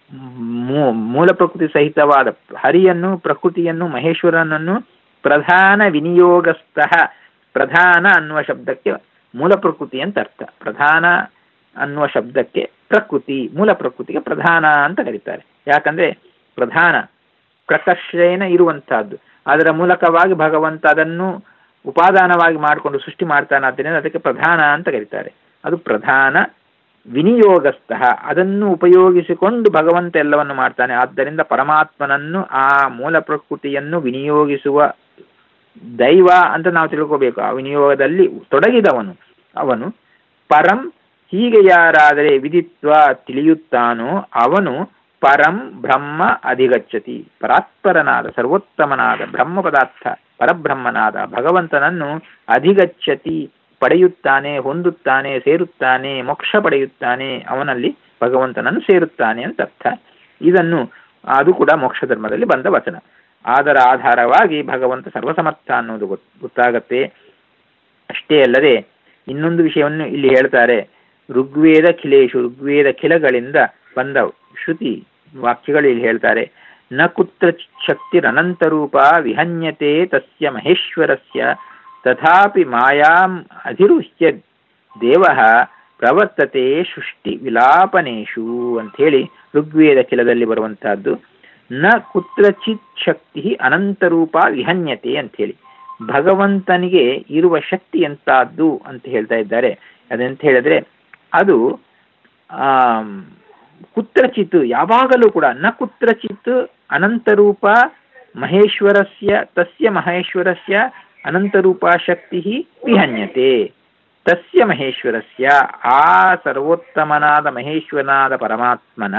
ಮೂಲ ಪ್ರಕೃತಿ ಸಹಿತವಾದ ಹರಿಯನ್ನು, ಪ್ರಕೃತಿಯನ್ನು, ಮಹೇಶ್ವರನನ್ನು ಪ್ರಧಾನ ವಿನಿಯೋಗಸ್ಥಃ, ಪ್ರಧಾನ ಅನ್ನುವ ಶಬ್ದಕ್ಕೆ ಮೂಲ ಪ್ರಕೃತಿ ಅಂತ ಅರ್ಥ. ಪ್ರಧಾನ ಅನ್ನುವ ಶಬ್ದಕ್ಕೆ ಪ್ರಕೃತಿ, ಮೂಲ ಪ್ರಕೃತಿಗೆ ಪ್ರಧಾನ ಅಂತ ಕರೀತಾರೆ. ಯಾಕಂದ್ರೆ ಪ್ರಧಾನ ಪ್ರಕರ್ಷೇನ ಇರುವಂತಹದ್ದು, ಅದರ ಮೂಲಕವಾಗಿ ಭಗವಂತ ಅದನ್ನು ಉಪಾದಾನವಾಗಿ ಮಾಡಿಕೊಂಡು ಸೃಷ್ಟಿ ಮಾಡ್ತಾನೆ. ಆದ್ದರಿಂದ ಅದಕ್ಕೆ ಪ್ರಧಾನ ಅಂತ ಕರೀತಾರೆ. ಅದು ಪ್ರಧಾನ ವಿನಿಯೋಗಸ್ಥ, ಅದನ್ನು ಉಪಯೋಗಿಸಿಕೊಂಡು ಭಗವಂತ ಎಲ್ಲವನ್ನು ಮಾಡ್ತಾನೆ. ಆದ್ದರಿಂದ ಪರಮಾತ್ಮನನ್ನು, ಆ ಮೂಲ ಪ್ರಕೃತಿಯನ್ನು ವಿನಿಯೋಗಿಸುವ ದೈವ ಅಂತ ನಾವು ತಿಳ್ಕೋಬೇಕು. ಆ ವಿನಿಯೋಗದಲ್ಲಿ ತೊಡಗಿದವನು ಅವನು ಪರಂ. ಹೀಗೆ ಯಾರಾದರೆ ವಿದಿತ್ವ ತಿಳಿಯುತ್ತಾನೋ ಅವನು ಪರಂ ಬ್ರಹ್ಮ ಅಧಿಗಚ್ಚತಿ, ಪರಾತ್ಪರನಾದ ಸರ್ವೋತ್ತಮನಾದ ಬ್ರಹ್ಮ ಪದಾರ್ಥ ಪರಬ್ರಹ್ಮನಾದ ಭಗವಂತನನ್ನು ಅಧಿಗಚ್ಚತಿ, ಪಡೆಯುತ್ತಾನೆ, ಹೊಂದುತ್ತಾನೆ, ಸೇರುತ್ತಾನೆ, ಮೋಕ್ಷ ಪಡೆಯುತ್ತಾನೆ, ಅವನಲ್ಲಿ ಭಗವಂತನನ್ನು ಸೇರುತ್ತಾನೆ ಅಂತ ಅರ್ಥ. ಇದನ್ನು ಅದು ಕೂಡ ಮೋಕ್ಷ ಧರ್ಮದಲ್ಲಿ ಬಂದ ವಚನ. ಅದರ ಆಧಾರವಾಗಿ ಭಗವಂತ ಸರ್ವಸಮರ್ಥ ಅನ್ನೋದು ಗೊತ್ತಾಗತ್ತೆ. ಅಷ್ಟೇ ಅಲ್ಲದೆ ಇನ್ನೊಂದು ವಿಷಯವನ್ನು ಇಲ್ಲಿ ಹೇಳ್ತಾರೆ. ಋಗ್ವೇದ ಖಿಲೇಶು, ಋಗ್ವೇದ ಖಿಲಗಳಿಂದ ಬಂದ ಶ್ರುತಿ ವಾಕ್ಯಗಳು ಇಲ್ಲಿ ಹೇಳ್ತಾರೆ. ನ ಕುತ್ರ ಶಕ್ತಿರನಂತರೂಪ ವಿಹನ್ಯತೆ ತಸ್ಯ ಮಹೇಶ್ವರಸ್ಯ ತಥಾಪಿ ಮಾಯಾಂ ಅಧಿರುಹ್ಯ ದೇವಃ ಪ್ರವರ್ತತೆ ಸೃಷ್ಟಿ ವಿಲಾಪನೇಶು ಅಂಥೇಳಿ ಋಗ್ವೇದ ಖಿಲದಲ್ಲಿ ಬರುವಂತಹದ್ದು. ನ ಕುತ್ರಚಿತ್ ಶಕ್ತಿ ಅನಂತರೂಪ ವಿಹನ್ಯತೆ ಅಂಥೇಳಿ, ಭಗವಂತನಿಗೆ ಇರುವ ಶಕ್ತಿ ಎಂತಹದ್ದು ಅಂತ ಹೇಳ್ತಾ ಇದ್ದಾರೆ. ಅದಂತ ಹೇಳಿದ್ರೆ ಅದು ಆ ಕುತ್ರಚಿತ್, ಯಾವಾಗಲೂ ಕೂಡ ನ ಕುತ್ರಚಿತ್ ಅನಂತರೂಪ ಮಹೇಶ್ವರಸ್ಯ ತಸ್ಯ ಮಹೇಶ್ವರಸ್ಯ ಅನಂತರೂಪ ಶಕ್ತಿ ವಿಹನ್ಯತೆ. ತಸ್ಯ ಮಹೇಶ್ವರಸ್ಯ, ಆ ಸರ್ವೋತ್ತಮನಾದ ಮಹೇಶ್ವರನಾದ ಪರಮಾತ್ಮನ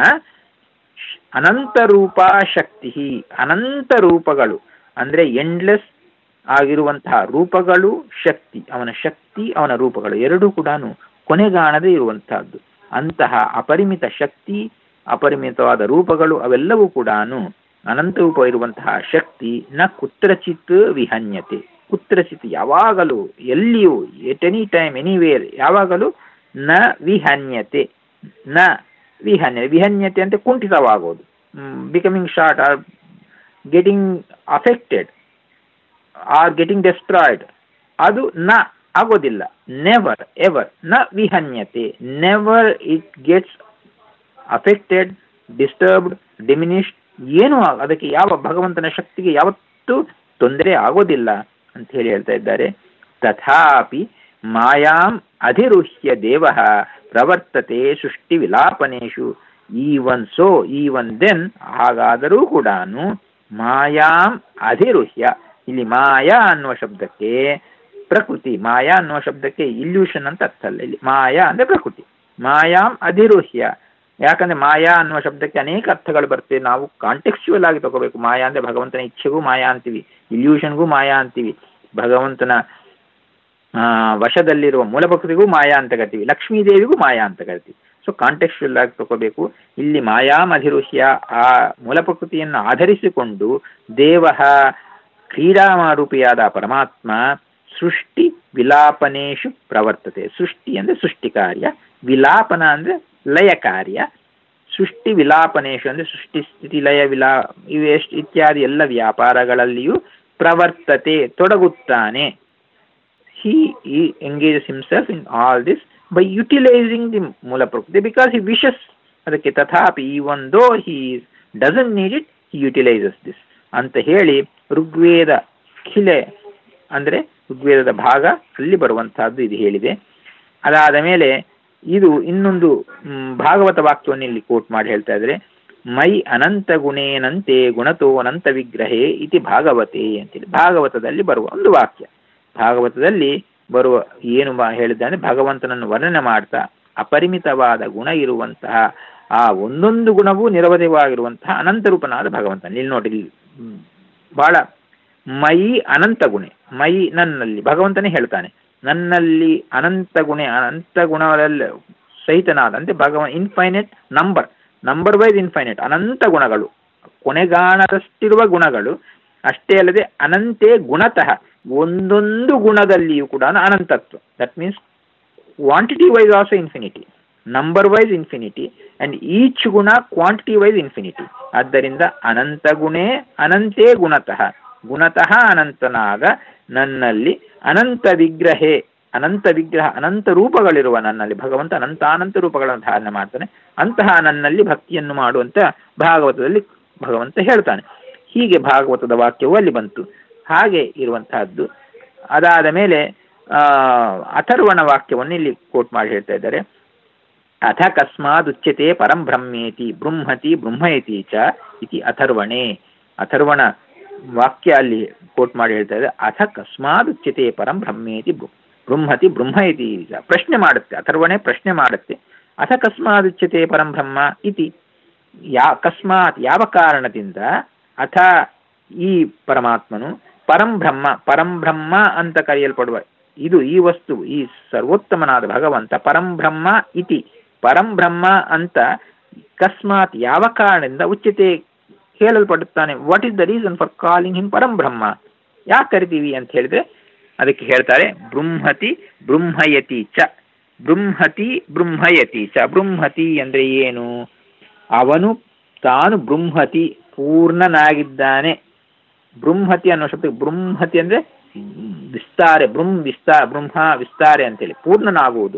ಅನಂತರೂಪ ಶಕ್ತಿ, ಅನಂತ ರೂಪಗಳು ಅಂದ್ರೆ ಎಂಡ್ಲೆಸ್ ಆಗಿರುವಂತಹ ರೂಪಗಳು, ಶಕ್ತಿ, ಅವನ ಶಕ್ತಿ ಅವನ ರೂಪಗಳು ಎರಡೂ ಕೂಡ ಕೊನೆಗಾಣದೇ ಇರುವಂತಹದ್ದು. ಅಂತಹ ಅಪರಿಮಿತ ಶಕ್ತಿ, ಅಪರಿಮಿತವಾದ ರೂಪಗಳು ಅವೆಲ್ಲವೂ ಕೂಡ ಅನಂತ ರೂಪ ಇರುವಂತಹ ಶಕ್ತಿ ನ ಕುತ್ರಚಿತ್ ವಿಹನ್ಯತೆ. ಕುತ್ರಚಿತ್ ಯಾವಾಗಲೂ, ಎಲ್ಲಿಯೂ, ಎಟ್ ಎನಿ ಟೈಮ್ ಎನಿವೇರ್, ಯಾವಾಗಲೂ ನ ವಿಹನ್ಯತೆ. ನ ವಿಹನ್ಯ ವಿಹನ್ಯತೆ ಅಂತ ಕುಂಠಿತವಾಗೋದು, becoming short or getting affected or getting destroyed, ಅದು ನ ಆಗೋದಿಲ್ಲ. ನೆವರ್ ಎವರ್ ನ ವಿಹನ್ಯತೆ, never it gets affected, disturbed, diminished, ಏನು ಅದಕ್ಕೆ ಯಾವ ಭಗವಂತನ ಶಕ್ತಿಗೆ ಯಾವತ್ತೂ ತೊಂದರೆ ಆಗೋದಿಲ್ಲ ಅಂತ ಹೇಳಿ ಹೇಳ್ತಾ ಇದ್ದಾರೆ. ತಥಾಪಿ ಮಾಯಾಂ ಅಧಿರುಹ್ಯ ದೇವ ಪ್ರವರ್ತತೆ ಸೃಷ್ಟಿ ವಿಲಾಪನೇಶು. ಈವನ್ ಸೋ ಈವನ್ ದೆನ್, ಹಾಗಾದರೂ ಕೂಡ ಮಾಯಾಂ ಅಧಿರುಹ್ಯ, ಇಲ್ಲಿ ಮಾಯಾ ಅನ್ನುವ ಶಬ್ದಕ್ಕೆ ಪ್ರಕೃತಿ, ಮಾಯಾ ಅನ್ನುವ ಶಬ್ದಕ್ಕೆ ಇಲ್ಯೂಷನ್ ಅಂತ ಅರ್ಥ ಅಲ್ಲ. ಇಲ್ಲಿ ಮಾಯಾ ಅಂದ್ರೆ ಪ್ರಕೃತಿ. ಮಾಯಾಂ ಅಧಿರುಹ್ಯ, ಯಾಕಂದ್ರೆ ಮಾಯಾ ಅನ್ನುವ ಶಬ್ದಕ್ಕೆ ಅನೇಕ ಅರ್ಥಗಳು ಬರ್ತವೆ. ನಾವು ಕಾಂಟೆಕ್ಸ್ಚುವಲ್ ಆಗಿ ತಗೋಬೇಕು. ಮಾಯಾ ಅಂದ್ರೆ ಭಗವಂತನ ಇಚ್ಛೆಗೂ ಮಾಯಾ ಅಂತೀವಿ, ಇಲ್ಯೂಷನ್ಗೂ ಮಾಯಾ ಅಂತೀವಿ, ಭಗವಂತನ ಆ ವಶದಲ್ಲಿರುವ ಮೂಲ ಪ್ರಕೃತಿಗೂ ಮಾಯಾ ಅಂತ ಕರಿತೀವಿ, ಲಕ್ಷ್ಮೀದೇವಿಗೂ ಮಾಯಾ ಅಂತ ಕರಿತೀವಿ. ಸೊ ಕಾಂಟೆಕ್ಸ್ಚುವಲ್ ಆಗಿ ತಗೋಬೇಕು. ಇಲ್ಲಿ ಮಾಯಾಂ ಅಧಿರುಹ್ಯ, ಆ ಮೂಲ ಪ್ರಕೃತಿಯನ್ನು ಆಧರಿಸಿಕೊಂಡು ದೇವ ಕ್ರೀಡಾಮಾರೂಪಿಯಾದ ಪರಮಾತ್ಮ ಸೃಷ್ಟಿ ವಿಲಾಪನೇಶು ಪ್ರವರ್ತತೆ. ಸೃಷ್ಟಿ ಅಂದ್ರೆ ಸೃಷ್ಟಿ ಕಾರ್ಯ, ವಿಲಾಪನ ಅಂದ್ರೆ ಲಯ ಕಾರ್ಯ. ಸೃಷ್ಟಿ ವಿಲಾಪನೇಶು ಅಂದ್ರೆ ಸೃಷ್ಟಿ ಸ್ಥಿತಿ ಲಯ ವಿಲಾ ಇವೆಷ್ಟು ಇತ್ಯಾದಿ ಎಲ್ಲ ವ್ಯಾಪಾರಗಳಲ್ಲಿಯೂ ಪ್ರವರ್ತತೆ ತೊಡಗುತ್ತಾನೆ. he, he engages himself in all this by utilizing the ಮೂಲ ಪ್ರಕೃತಿ because he wishes. ಅದಕ್ಕೆ ತಥಾಪಿ even though he doesn't need it, he utilizes this ಅಂತ ಹೇಳಿ ಋಗ್ವೇದ ಖಿಲೆ ಅಂದರೆ ಋಗ್ವೇದದ ಭಾಗ, ಅಲ್ಲಿ ಬರುವಂತಹದ್ದು ಇದು ಹೇಳಿದೆ. ಅದಾದ ಮೇಲೆ ಇದು ಇನ್ನೊಂದು ಭಾಗವತ ವಾಕ್ಯವನ್ನು ಇಲ್ಲಿ ಕೋಟ್ ಮಾಡಿ ಹೇಳ್ತಾ ಇದ್ರೆ, ಮೈ ಅನಂತ ಗುಣೇನಂತೆ ಗುಣತೋ ಅನಂತ ವಿಗ್ರಹೇ ಇತಿ ಭಾಗವತೆ ಅಂತೇಳಿ ಭಾಗವತದಲ್ಲಿ ಬರುವ ಒಂದು ವಾಕ್ಯ. ಭಾಗವತದಲ್ಲಿ ಬರುವ ಏನು ಹೇಳಿದ ಅಂದ್ರೆ, ಭಗವಂತನನ್ನು ವರ್ಣನೆ ಮಾಡ್ತಾ ಅಪರಿಮಿತವಾದ ಗುಣ ಇರುವಂತಹ ಆ ಒಂದೊಂದು ಗುಣವೂ ನಿರವಧಿವಾಗಿರುವಂತಹ ಅನಂತರೂಪನಾದ ಭಗವಂತ. ಇಲ್ಲಿ ನೋಡಿ, ಬಹಳ ಮೈ ಅನಂತ ಗುಣೆ, ಮೈ ನನ್ನಲ್ಲಿ, ಭಗವಂತನೇ ಹೇಳ್ತಾನೆ ನನ್ನಲ್ಲಿ ಅನಂತ ಗುಣೆ, ಅನಂತ ಗುಣಗಳಲ್ಲಿ ಸಹಿತನಾದ ಅಂದ್ರೆ ಭಗವನ್ infinite number, number wise infinite, ಅನಂತ ಗುಣಗಳು, ಕೊನೆಗಾಣದಷ್ಟಿರುವ ಗುಣಗಳು. ಅಷ್ಟೇ ಅಲ್ಲದೆ ಅನಂತೆ ಗುಣತಃ, ಒಂದೊಂದು ಗುಣದಲ್ಲಿಯೂ ಕೂಡ ಅನಂತತ್ವ. That means quantity wise also infinity, number wise infinity, and each ಗುಣ ಕ್ವಾಂಟಿಟಿ ವೈಸ್ ಇನ್ಫಿನಿಟಿ. ಆದ್ದರಿಂದ ಅನಂತ ಗುಣೇ ಅನಂತೇ ಗುಣತಃ, ಗುಣತಃ ಅನಂತನಾದ ನನ್ನಲ್ಲಿ ಅನಂತ ವಿಗ್ರಹೇ, ಅನಂತ ವಿಗ್ರಹ ಅನಂತ ರೂಪಗಳಿರುವ ನನ್ನಲ್ಲಿ ಭಗವಂತ ಅನಂತಾನಂತ ರೂಪಗಳನ್ನು ಧಾರಣೆ ಮಾಡ್ತಾನೆ. ಅಂತಹ ನನ್ನಲ್ಲಿ ಭಕ್ತಿಯನ್ನು ಮಾಡುವಂತ ಭಾಗವತದಲ್ಲಿ ಭಗವಂತ ಹೇಳ್ತಾನೆ. ಹೀಗೆ ಭಾಗವತದ ವಾಕ್ಯವು ಅಲ್ಲಿ ಬಂತು. ಹಾಗೆ ಇರುವಂತಹದ್ದು. ಅದಾದ ಮೇಲೆ ಆ ಅಥರ್ವಣ ವಾಕ್ಯವನ್ನು ಇಲ್ಲಿ ಕೋಟ್ ಮಾಡಿ ಹೇಳ್ತಾ ಇದ್ದಾರೆ. ಅಥ ಕಸ್ಮಾದ್ ಉಚ್ಯತೆ ಪರಂ ಬ್ರಹ್ಮೇತಿ ಬೃಂಹತಿ ಬೃಂಹಯತಿ ಚ ಇತಿ ಅಥರ್ವಣೆ. ಅಥರ್ವಣ ವಾಕ್ಯ ಅಲ್ಲಿ ಕೋಟ್ ಮಾಡಿ ಹೇಳ್ತಾ ಇದ್ದಾರೆ. ಅಥ ಕಸ್ಮಾದ್ ಉಚ್ಯತೆ ಪರಂ ಬ್ರಹ್ಮೇತಿ ಬೃಂಹತಿ ಬೃಂಹಯತಿ ಚ. ಪ್ರಶ್ನೆ ಮಾಡುತ್ತೆ, ಅಥರ್ವಣೆ ಪ್ರಶ್ನೆ ಮಾಡುತ್ತೆ. ಅಥ ಕಸ್ಮಾದ್ ಉಚ್ಯತೆ ಪರಂ ಬ್ರಹ್ಮ ಇತಿ, ಯಾ ಕಸ್ಮಾತ್ ಯಾವ ಕಾರಣದಿಂದ, ಅಥ ಈ ಪರಮಾತ್ಮನು ಪರಂ ಬ್ರಹ್ಮ, ಪರಂ ಬ್ರಹ್ಮ ಅಂತ ಕರೆಯಲ್ಪಡುವ ಇದು ಈ ವಸ್ತು, ಈ ಸರ್ವೋತ್ತಮನಾದ ಭಗವಂತ ಪರಂ ಬ್ರಹ್ಮ ಇತಿ, ಪರಂ ಬ್ರಹ್ಮ ಅಂತ ಕಸ್ಮಾತ್ ಯಾವ ಕಾರಣದಿಂದ ಉಚ್ಯತೆ ಹೇಳಲ್ಪಡುತ್ತಾನೆ. What is the reason for calling him ಪರಂ ಬ್ರಹ್ಮ, ಯಾಕೆ ಕರಿತೀವಿ ಅಂತ ಹೇಳಿದ್ರೆ ಅದಕ್ಕೆ ಹೇಳ್ತಾರೆ ಬೃಂಹತಿ ಬೃಂಹಯತಿ ಚ. ಬೃಂಹತಿ ಬೃಂಹಯತಿ ಚ. ಬೃಂಹತಿ ಅಂದ್ರೆ ಏನು? ಅವನು ತಾನು ಬೃಂಹತಿ ಪೂರ್ಣನಾಗಿದ್ದಾನೆ. ಬೃಂಹತಿ ಅನ್ನೋ ಶಬ್ದ, ಬೃಂಹತಿ ಅಂದ್ರೆ ವಿಸ್ತಾರೆ, ಬೃಂ ವಿಸ್ತಾರ, ಬೃಂಹ ವಿಸ್ತಾರೆ ಅಂತೇಳಿ ಪೂರ್ಣನಾಗುವುದು.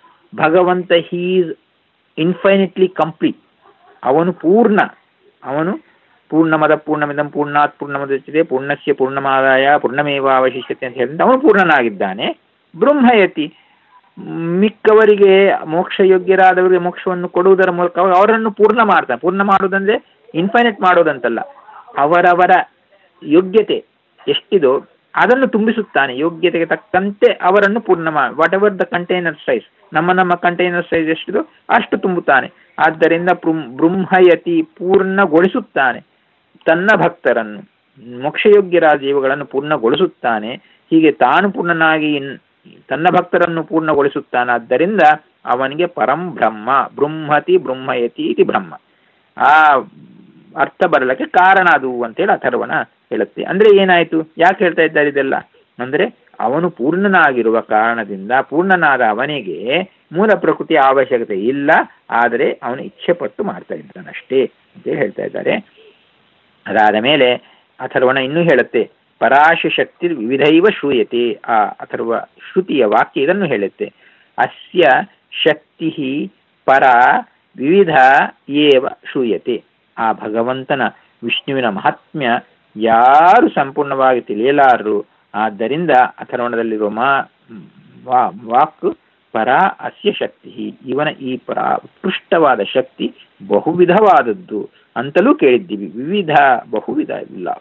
ಭಗವಂತ ಹೀಸ್ ಇನ್ಫೈನಿಟ್ಲಿ ಕಂಪ್ಲೀಟ್. ಅವನು ಪೂರ್ಣ, ಅವನು ಪೂರ್ಣಮದ ಪೂರ್ಣಮಿದಂ ಪೂರ್ಣಾತ್ ಪೂರ್ಣಮುದಚ್ಯತೆ ಪೂರ್ಣಸ್ಯ ಪೂರ್ಣಮಾದಾಯ ಪೂರ್ಣಮೇವಾವಶಿಷ್ಯತೆ ಅಂತ ಹೇಳಿದ್ರೆ ಅವನು ಪೂರ್ಣನಾಗಿದ್ದಾನೆ. ಬೃಂಹಯತಿ, ಮಿಕ್ಕವರಿಗೆ ಮೋಕ್ಷ ಯೋಗ್ಯರಾದವರಿಗೆ ಮೋಕ್ಷವನ್ನು ಕೊಡುವುದರ ಮೂಲಕ ಅವರನ್ನು ಪೂರ್ಣ ಮಾಡ್ತಾನೆ. ಪೂರ್ಣ ಮಾಡುವುದಂದ್ರೆ ಇನ್ಫೈನೈಟ್ ಮಾಡೋದಂತಲ್ಲ, ಅವರವರ ಯೋಗ್ಯತೆ ಎಷ್ಟಿದೋ ಅದನ್ನು ತುಂಬಿಸುತ್ತಾನೆ. ಯೋಗ್ಯತೆಗೆ ತಕ್ಕಂತೆ ಅವರನ್ನು ಪೂರ್ಣ ಮಾಡಿ, whatever the container size, ನಮ್ಮ ನಮ್ಮ ಕಂಟೈನರ್ ಸೈಜ್ ಎಷ್ಟಿದೋ ಅಷ್ಟು ತುಂಬುತ್ತಾನೆ. ಆದ್ದರಿಂದ ಬೃಂಹಯತಿ ಪೂರ್ಣಗೊಳಿಸುತ್ತಾನೆ ತನ್ನ ಭಕ್ತರನ್ನು, ಮೋಕ್ಷಯೋಗ್ಯರಾದ ಜೀವಗಳನ್ನು ಪೂರ್ಣಗೊಳಿಸುತ್ತಾನೆ. ಹೀಗೆ ತಾನು ಪೂರ್ಣನಾಗಿ ತನ್ನ ಭಕ್ತರನ್ನು ಪೂರ್ಣಗೊಳಿಸುತ್ತಾನಾದ್ದರಿಂದ ಅವನಿಗೆ ಪರಂ ಬ್ರಹ್ಮ. ಬೃಂಹತಿ ಬೃಂಹಯತಿ ಇತಿ ಬ್ರಹ್ಮ. ಆ ಅರ್ಥ ಬರಲಿಕ್ಕೆ ಕಾರಣ ಅದು ಅಂತೇಳಿ ಅಥರ್ವಣ ಹೇಳುತ್ತೆ. ಅಂದ್ರೆ ಏನಾಯ್ತು, ಯಾಕೆ ಹೇಳ್ತಾ ಇದ್ದಾರೆ ಇದೆಲ್ಲ ಅಂದ್ರೆ, ಅವನು ಪೂರ್ಣನಾಗಿರುವ ಕಾರಣದಿಂದ ಪೂರ್ಣನಾದ ಅವನಿಗೆ ಮೂಲ ಪ್ರಕೃತಿಯ ಅವಶ್ಯಕತೆ ಇಲ್ಲ, ಆದರೆ ಅವನು ಇಚ್ಛೆ ಪಟ್ಟು ಮಾಡ್ತಾ ಇದ್ದಾನಷ್ಟೇ ಅಂತೇಳಿ ಹೇಳ್ತಾ ಇದ್ದಾರೆ. ಅದಾದ ಮೇಲೆ ಅಥರ್ವಣ ಇನ್ನೂ ಹೇಳುತ್ತೆ, ಪರಾಶಿ ಶಕ್ತಿ ವಿವಿಧೈವ ಶ್ರೂಯತೆ. ಆ ಅಥರ್ವ ಶ್ರುತಿಯ ವಾಕ್ಯ ಇದನ್ನು ಹೇಳುತ್ತೆ. ಅಸ್ಯ ಶಕ್ತಿ ಪರ ವಿವಿಧ ಏವ ಶ್ರೂಯತೆ. ಆ ಭಗವಂತನ ವಿಷ್ಣುವಿನ ಮಹಾತ್ಮ್ಯ ಯಾರು ಸಂಪೂರ್ಣವಾಗಿ ತಿಳಿಯಲಾರರು. ಆದ್ದರಿಂದ ಅಥರ್ವಣದಲ್ಲಿರುವ ಮಾ ವಾಕ್ ಪರ ಅಸ್ಯ ಶಕ್ತಿ, ಇವನ ಈ ಪರ ಉತ್ಕೃಷ್ಟವಾದ ಶಕ್ತಿ ಬಹುವಿಧವಾದದ್ದು ಅಂತಲೂ ಕೇಳಿದ್ದೀವಿ. ವಿವಿಧ ಬಹುವಿಧ ಇಲ್ಲ,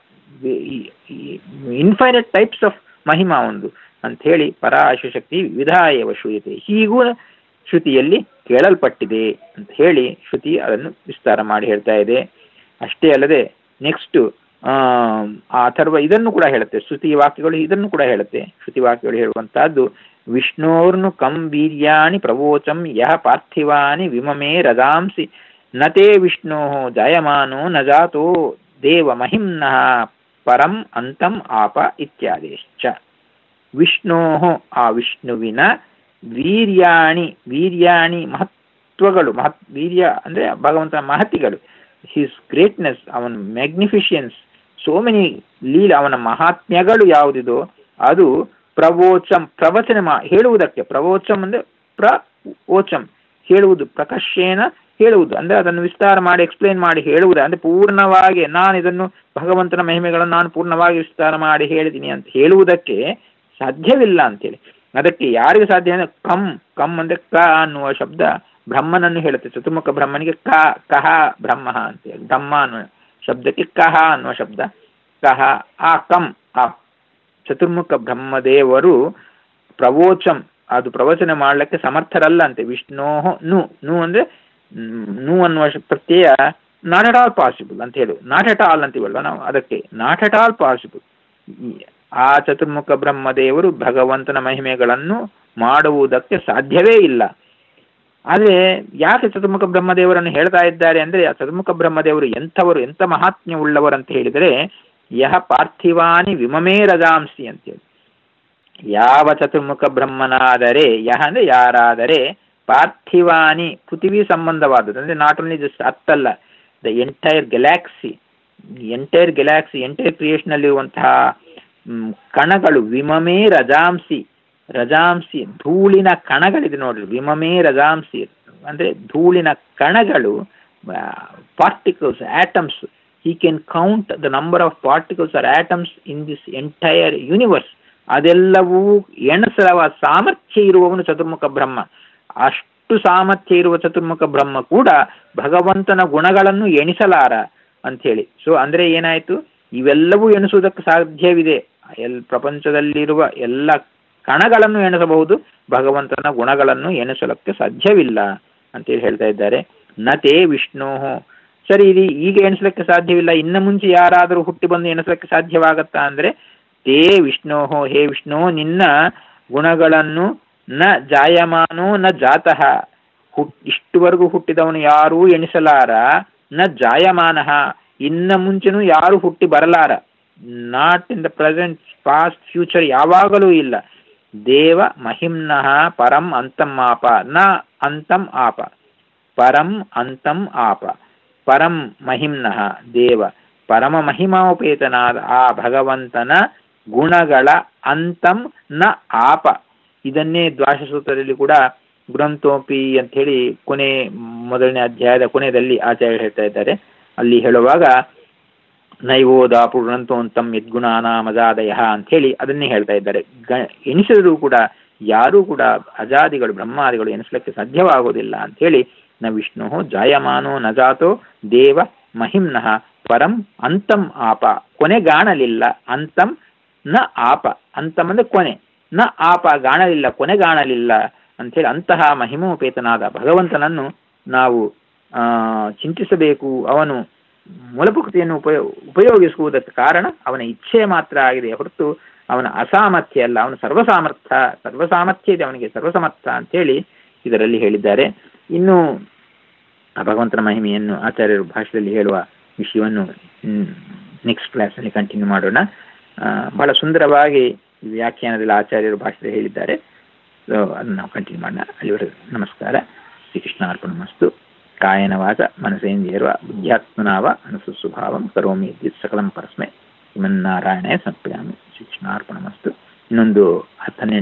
ಇನ್ಫೈನೈಟ್ ಟೈಪ್ಸ್ ಆಫ್ ಮಹಿಮಾ ಒಂದು ಅಂತ ಹೇಳಿ ಪರಾಶ ಶಕ್ತಿ ವಿವಿಧ ಏವ ಶ್ರೂಯತೆ, ಹೀಗೂ ಶ್ರುತಿಯಲ್ಲಿ ಕೇಳಲ್ಪಟ್ಟಿದೆ ಅಂತ ಹೇಳಿ ಶ್ರುತಿ ಅದನ್ನು ವಿಸ್ತಾರ ಮಾಡಿ ಹೇಳ್ತಾ ಇದೆ. ಅಷ್ಟೇ ಅಲ್ಲದೆ ನೆಕ್ಸ್ಟ್ ಆ ಅಥರ್ವ ಇದನ್ನು ಕೂಡ ಹೇಳುತ್ತೆ. ಶ್ರುತಿ ವಾಕ್ಯಗಳು ಇದನ್ನು ಕೂಡ ಹೇಳುತ್ತೆ. ಶ್ರುತಿ ವಾಕ್ಯಗಳು ಹೇಳುವಂತಹದ್ದು, ವಿಷ್ಣೋರ್ನು ಕಂ ವೀರ್ಯಾಣಿ ಪ್ರವೋಚಂ ಯಹ ಪಾರ್ಥಿವಾನಿ ವಿಮಮೇ ರದಾಂಸಿ ನತೇ ವಿಷ್ಣೋ ಜಾಯಮಾನೋ ನ ಜಾತೋ ದೇವ ಮಹಿಮ್ನಃ ಪರಂ ಅಂತಂ ಆಪ ಇತ್ಯಾದಿಶ್ಚ. ವಿಷ್ಣೋ, ಆ ವಿಷ್ಣುವಿನ ವೀರ್ಯಾಣಿ, ವೀರ್ಯಾಣಿ ಮಹತ್ವಗಳು, ಮಹತ್ ವೀರ್ಯ ಅಂದ್ರೆ ಭಗವಂತನ ಮಹತಿಗಳು, ಹಿಸ್ ಗ್ರೇಟ್ನೆಸ್, ಅವನ ಮ್ಯಾಗ್ನಿಫಿಷಿಯನ್ಸ್, ಸೋ ಮೆನಿ ಲೀಲ, ಅವನ ಮಹಾತ್ಮ್ಯಗಳು ಯಾವುದಿದೋ ಅದು ಪ್ರವೋಚಂ, ಪ್ರವಚನ ಮಾ ಹೇಳುವುದಕ್ಕೆ. ಪ್ರವೋಚಂ ಅಂದ್ರೆ ಪ್ರವೋಚಂ ಹೇಳುವುದು, ಪ್ರಕರ್ಷೇನ ಹೇಳುವುದು ಅಂದರೆ ಅದನ್ನು ವಿಸ್ತಾರ ಮಾಡಿ ಎಕ್ಸ್ಪ್ಲೇನ್ ಮಾಡಿ ಹೇಳುವುದು ಅಂದರೆ ಪೂರ್ಣವಾಗಿ ನಾನು ಇದನ್ನು ಭಗವಂತನ ಮಹಿಮೆಗಳನ್ನು ನಾನು ಪೂರ್ಣವಾಗಿ ವಿಸ್ತಾರ ಮಾಡಿ ಹೇಳಿದ್ದೀನಿ ಅಂತ ಹೇಳುವುದಕ್ಕೆ ಸಾಧ್ಯವಿಲ್ಲ ಅಂತೇಳಿ. ಅದಕ್ಕೆ ಯಾರಿಗೆ ಸಾಧ್ಯ ಅಂದರೆ ಕಂ ಕಂ ಅಂದರೆ ಕ ಅನ್ನುವ ಶಬ್ದ ಬ್ರಹ್ಮನನ್ನು ಹೇಳುತ್ತೆ. ಚತುರ್ಮುಖ ಬ್ರಹ್ಮನಿಗೆ ಕ ಕಹ ಬ್ರಹ್ಮ ಅಂತೇಳಿ, ಬ್ರಹ್ಮ ಅನ್ನುವ ಶಬ್ದಕ್ಕೆ ಕಹ ಅನ್ನುವ ಶಬ್ದ ಕಹ. ಆ ಕಂ ಆ ಚತುರ್ಮುಖ ಬ್ರಹ್ಮದೇವರು ಪ್ರವೋಚಂ ಅದು ಪ್ರವಚನ ಮಾಡಲಿಕ್ಕೆ ಸಮರ್ಥರಲ್ಲ ಅಂತೆ. ವಿಷ್ಣೋ ನು ನು ಅಂದರೆ ನು ಅನ್ನುವ ಪ್ರತ್ಯಯ ನಾಟ್ ಅಟ್ ಆಲ್ ಪಾಸಿಬಲ್ ಅಂತ ಹೇಳು, ನಾಟ್ ಅಟ್ ಆಲ್ ಅಂತೀವಲ್ವ ನಾವು, ಅದಕ್ಕೆ ನಾಟ್ ಅಟ್ ಆಲ್ ಪಾಸಿಬಲ್. ಆ ಚತುರ್ಮುಖ ಬ್ರಹ್ಮದೇವರು ಭಗವಂತನ ಮಹಿಮೆಗಳನ್ನು ಮಾಡುವುದಕ್ಕೆ ಸಾಧ್ಯವೇ ಇಲ್ಲ. ಆದರೆ ಯಾಕೆ ಚತುರ್ಮುಖ ಬ್ರಹ್ಮದೇವರನ್ನು ಹೇಳ್ತಾ ಇದ್ದಾರೆ ಅಂದರೆ ಆ ಚತುರ್ಮುಖ ಬ್ರಹ್ಮದೇವರು ಎಂಥವರು, ಎಂಥ ಮಹಾತ್ಮ್ಯ ಉಳ್ಳವರು ಅಂತ ಹೇಳಿದರೆ, ಯಹ ಪಾರ್ಥಿವಾನಿ ವಿಮಮೇ ರಜಾಂಸಿ ಅಂತೇಳಿ. ಯಾವ ಚತುರ್ಮುಖ ಬ್ರಹ್ಮನಾದರೆ, ಯಹ ಅಂದರೆ ಯಾರಾದರೆ, ಪಾರ್ಥಿವಾನಿ ಪೃಥಿವಿ ಸಂಬಂಧವಾದದ್ದು ಅಂದರೆ ನಾಟ್ ಓನ್ಲಿ ಜಸ್ಟ್ ಅತ್ತಲ್ಲ, the entire galaxy entire galaxy entire ಕ್ರಿಯೇಷನಲ್ಲಿರುವಂತಹ ಕಣಗಳು, ವಿಮಮೇ ರಜಾಂಸಿ ರಜಾಂಸಿ ಧೂಳಿನ ಕಣಗಳಿದೆ ನೋಡ್ರಿ, ವಿಮಮೇ ರಜಾಂಸಿ ಅಂದರೆ ಧೂಳಿನ ಕಣಗಳು, particles, atoms. he can count the number of particles or atoms in this entire universe. ಅದೆಲ್ಲವೂ ಎಣಿಸುವ ಸಾಮರ್ಥ್ಯ ಇರುವವನು ಚತುರ್ಮುಖ ಬ್ರಹ್ಮ. ಅಷ್ಟು ಸಾಮರ್ಥ್ಯ ಇರುವ ಚತುರ್ಮುಖ ಬ್ರಹ್ಮ ಕೂಡ ಭಗವಂತನ ಗುಣಗಳನ್ನು ಎಣಿಸಲಾರ ಅಂಥೇಳಿ. ಸೊ ಅಂದರೆ ಏನಾಯಿತು, ಇವೆಲ್ಲವೂ ಎಣಿಸುವುದಕ್ಕೆ ಸಾಧ್ಯವಿದೆ. ಎಲ್ ಪ್ರಪಂಚದಲ್ಲಿರುವ ಎಲ್ಲ ಕಣಗಳನ್ನು ಎಣಿಸಬಹುದು, ಭಗವಂತನ ಗುಣಗಳನ್ನು ಎಣಿಸಲಕ್ಕೆ ಸಾಧ್ಯವಿಲ್ಲ ಅಂತೇಳಿ ಹೇಳ್ತಾ ಇದ್ದಾರೆ. ನತೇ ವಿಷ್ಣು, ಸರಿ ಇದು ಈಗ ಎಣಿಸ್ಲಿಕ್ಕೆ ಸಾಧ್ಯವಿಲ್ಲ, ಇನ್ನು ಮುಂಚೆ ಯಾರಾದರೂ ಹುಟ್ಟಿ ಬಂದು ಎಣಿಸ್ಲಿಕ್ಕೆ ಸಾಧ್ಯವಾಗತ್ತಾ ಅಂದರೆ, ತೇ ವಿಷ್ಣೋ, ಹೇ ವಿಷ್ಣು ನಿನ್ನ ಗುಣಗಳನ್ನು ನ ಜಾಯಮಾನೋ ನ ಜಾತಃ, ಹುಟ್ ಇಷ್ಟುವರೆಗೂ ಹುಟ್ಟಿದವನು ಯಾರೂ ಎಣಿಸಲಾರ, ನ ಜಾಯಮಾನಃ ಇನ್ನು ಮುಂಚೆನೂ ಯಾರು ಹುಟ್ಟಿ ಬರಲಾರ, not in the present past future ಯಾವಾಗಲೂ ಇಲ್ಲ. ದೇವ ಮಹಿಮ್ನಃ ಪರಂ ಅಂತಂ ಆಪ, ನ ಅಂತಂ ಆಪ, ಪರಂ ಅಂತಂ ಆಪ, ಪರಂ ಮಹಿಮ್ನಃ ದೇವ ಪರಮ ಮಹಿಮಾಪೇತನಾದ ಆ ಭಗವಂತನ ಗುಣಗಳ ಅಂತಂ ನ ಆಪ. ಇದನ್ನೇ ದ್ವಾದಶಸೂತ್ರದಲ್ಲಿ ಕೂಡ ಗ್ರಂಥೋಪಿ ಅಂತ ಹೇಳಿ ಕೊನೆ ಮೊದಲನೇ ಅಧ್ಯಾಯದ ಕೊನೆಯಲ್ಲಿ ಆಚಾರ್ಯರು ಹೇಳ್ತಾ ಇದ್ದಾರೆ. ಅಲ್ಲಿ ಹೇಳುವಾಗ ನೈವೋದಾಪು ಗ್ರಂಥೋಂತಂ ಯದ್ಗುಣಾನಾಮಜಾದಯ ಅಂತ ಹೇಳಿ ಅದನ್ನೇ ಹೇಳ್ತಾ ಇದ್ದಾರೆ. ಗ ಎಣಿಸಿದರೂ ಕೂಡ ಯಾರೂ ಕೂಡ ಅಜಾದಿಗಳು ಬ್ರಹ್ಮಾದಿಗಳು ಎನಿಸಲಿಕ್ಕೆ ಸಾಧ್ಯವಾಗುವುದಿಲ್ಲ ಅಂತ ಹೇಳಿ, ನ ವಿಷ್ಣು ಜಾಯಮಾನೋ ನ ಜಾತೋ ದೇವ ಮಹಿಮ್ನಃ ಪರಂ ಅಂತಂ ಆಪ, ಕೊನೆಗಾಣಲಿಲ್ಲ, ಅಂತಂ ನ ಆಪ, ಅಂತಂ ಅಂದರೆ ಕೊನೆ, ನ ಆಪ ಗಾಣಲಿಲ್ಲ, ಕೊನೆಗಾಣಲಿಲ್ಲ ಅಂಥೇಳಿ ಅಂತಹ ಮಹಿಮೋಪೇತನಾದ ಭಗವಂತನನ್ನು ನಾವು ಚಿಂತಿಸಬೇಕು. ಅವನು ಮೂಲಭಕ್ತಿಯನ್ನು ಉಪಯೋ ಉಪಯೋಗಿಸುವುದಕ್ಕೆ ಕಾರಣ ಅವನ ಇಚ್ಛೆ ಮಾತ್ರ ಆಗಿದೆ ಹೊರತು ಅವನ ಅಸಾಮರ್ಥ್ಯ ಅಲ್ಲ. ಅವನು ಸರ್ವಸಾಮರ್ಥ್ಯ, ಸರ್ವಸಾಮರ್ಥ್ಯ ಇದೆ ಅವನಿಗೆ, ಸರ್ವಸಮರ್ಥ ಅಂಥೇಳಿ ಇದರಲ್ಲಿ ಹೇಳಿದ್ದಾರೆ. ಇನ್ನು ಆ ಭಗವಂತನ ಮಹಿಮೆಯನ್ನು ಆಚಾರ್ಯರು ಭಾಷೆಯಲ್ಲಿ ಹೇಳುವ ವಿಷಯವನ್ನು ನೆಕ್ಸ್ಟ್ ಕ್ಲಾಸಲ್ಲಿ ಕಂಟಿನ್ಯೂ ಮಾಡೋಣ. ಬಹಳ ಸುಂದರವಾಗಿ ವ್ಯಾಖ್ಯಾನದಲ್ಲಿ ಆಚಾರ್ಯರು ಭಾಷೆಯಲ್ಲಿ ಹೇಳಿದ್ದಾರೆ. ಸೊ ಅದನ್ನು ನಾವು ಕಂಟಿನ್ಯೂ ಮಾಡೋಣ. ಅಲ್ಲಿವರೆಗೂ ನಮಸ್ಕಾರ. ಶ್ರೀಕೃಷ್ಣಾರ್ಪಣಮಸ್ತು. ಕಾಯನ ವಾಚ ಮನಸೇಂದ್ರಿಯರ್ವ ಬುದ್ಧ್ಯಾತ್ಮನಾವ ಅನಸು ಸ್ವಭಾವಂ ಕರೋಮಿ ಇದ್ದಿತ್ ಸಕಲಂ ಪರಸ್ಮೈ ಶ್ರೀಮನ್ನಾರಾಯಣೇ ಸಮರ್ಪಯಾಮಿ. ಶ್ರೀಕೃಷ್ಣಾರ್ಪಣಮಸ್ತು. ಇನ್ನೊಂದು ಹತ್ತನೇ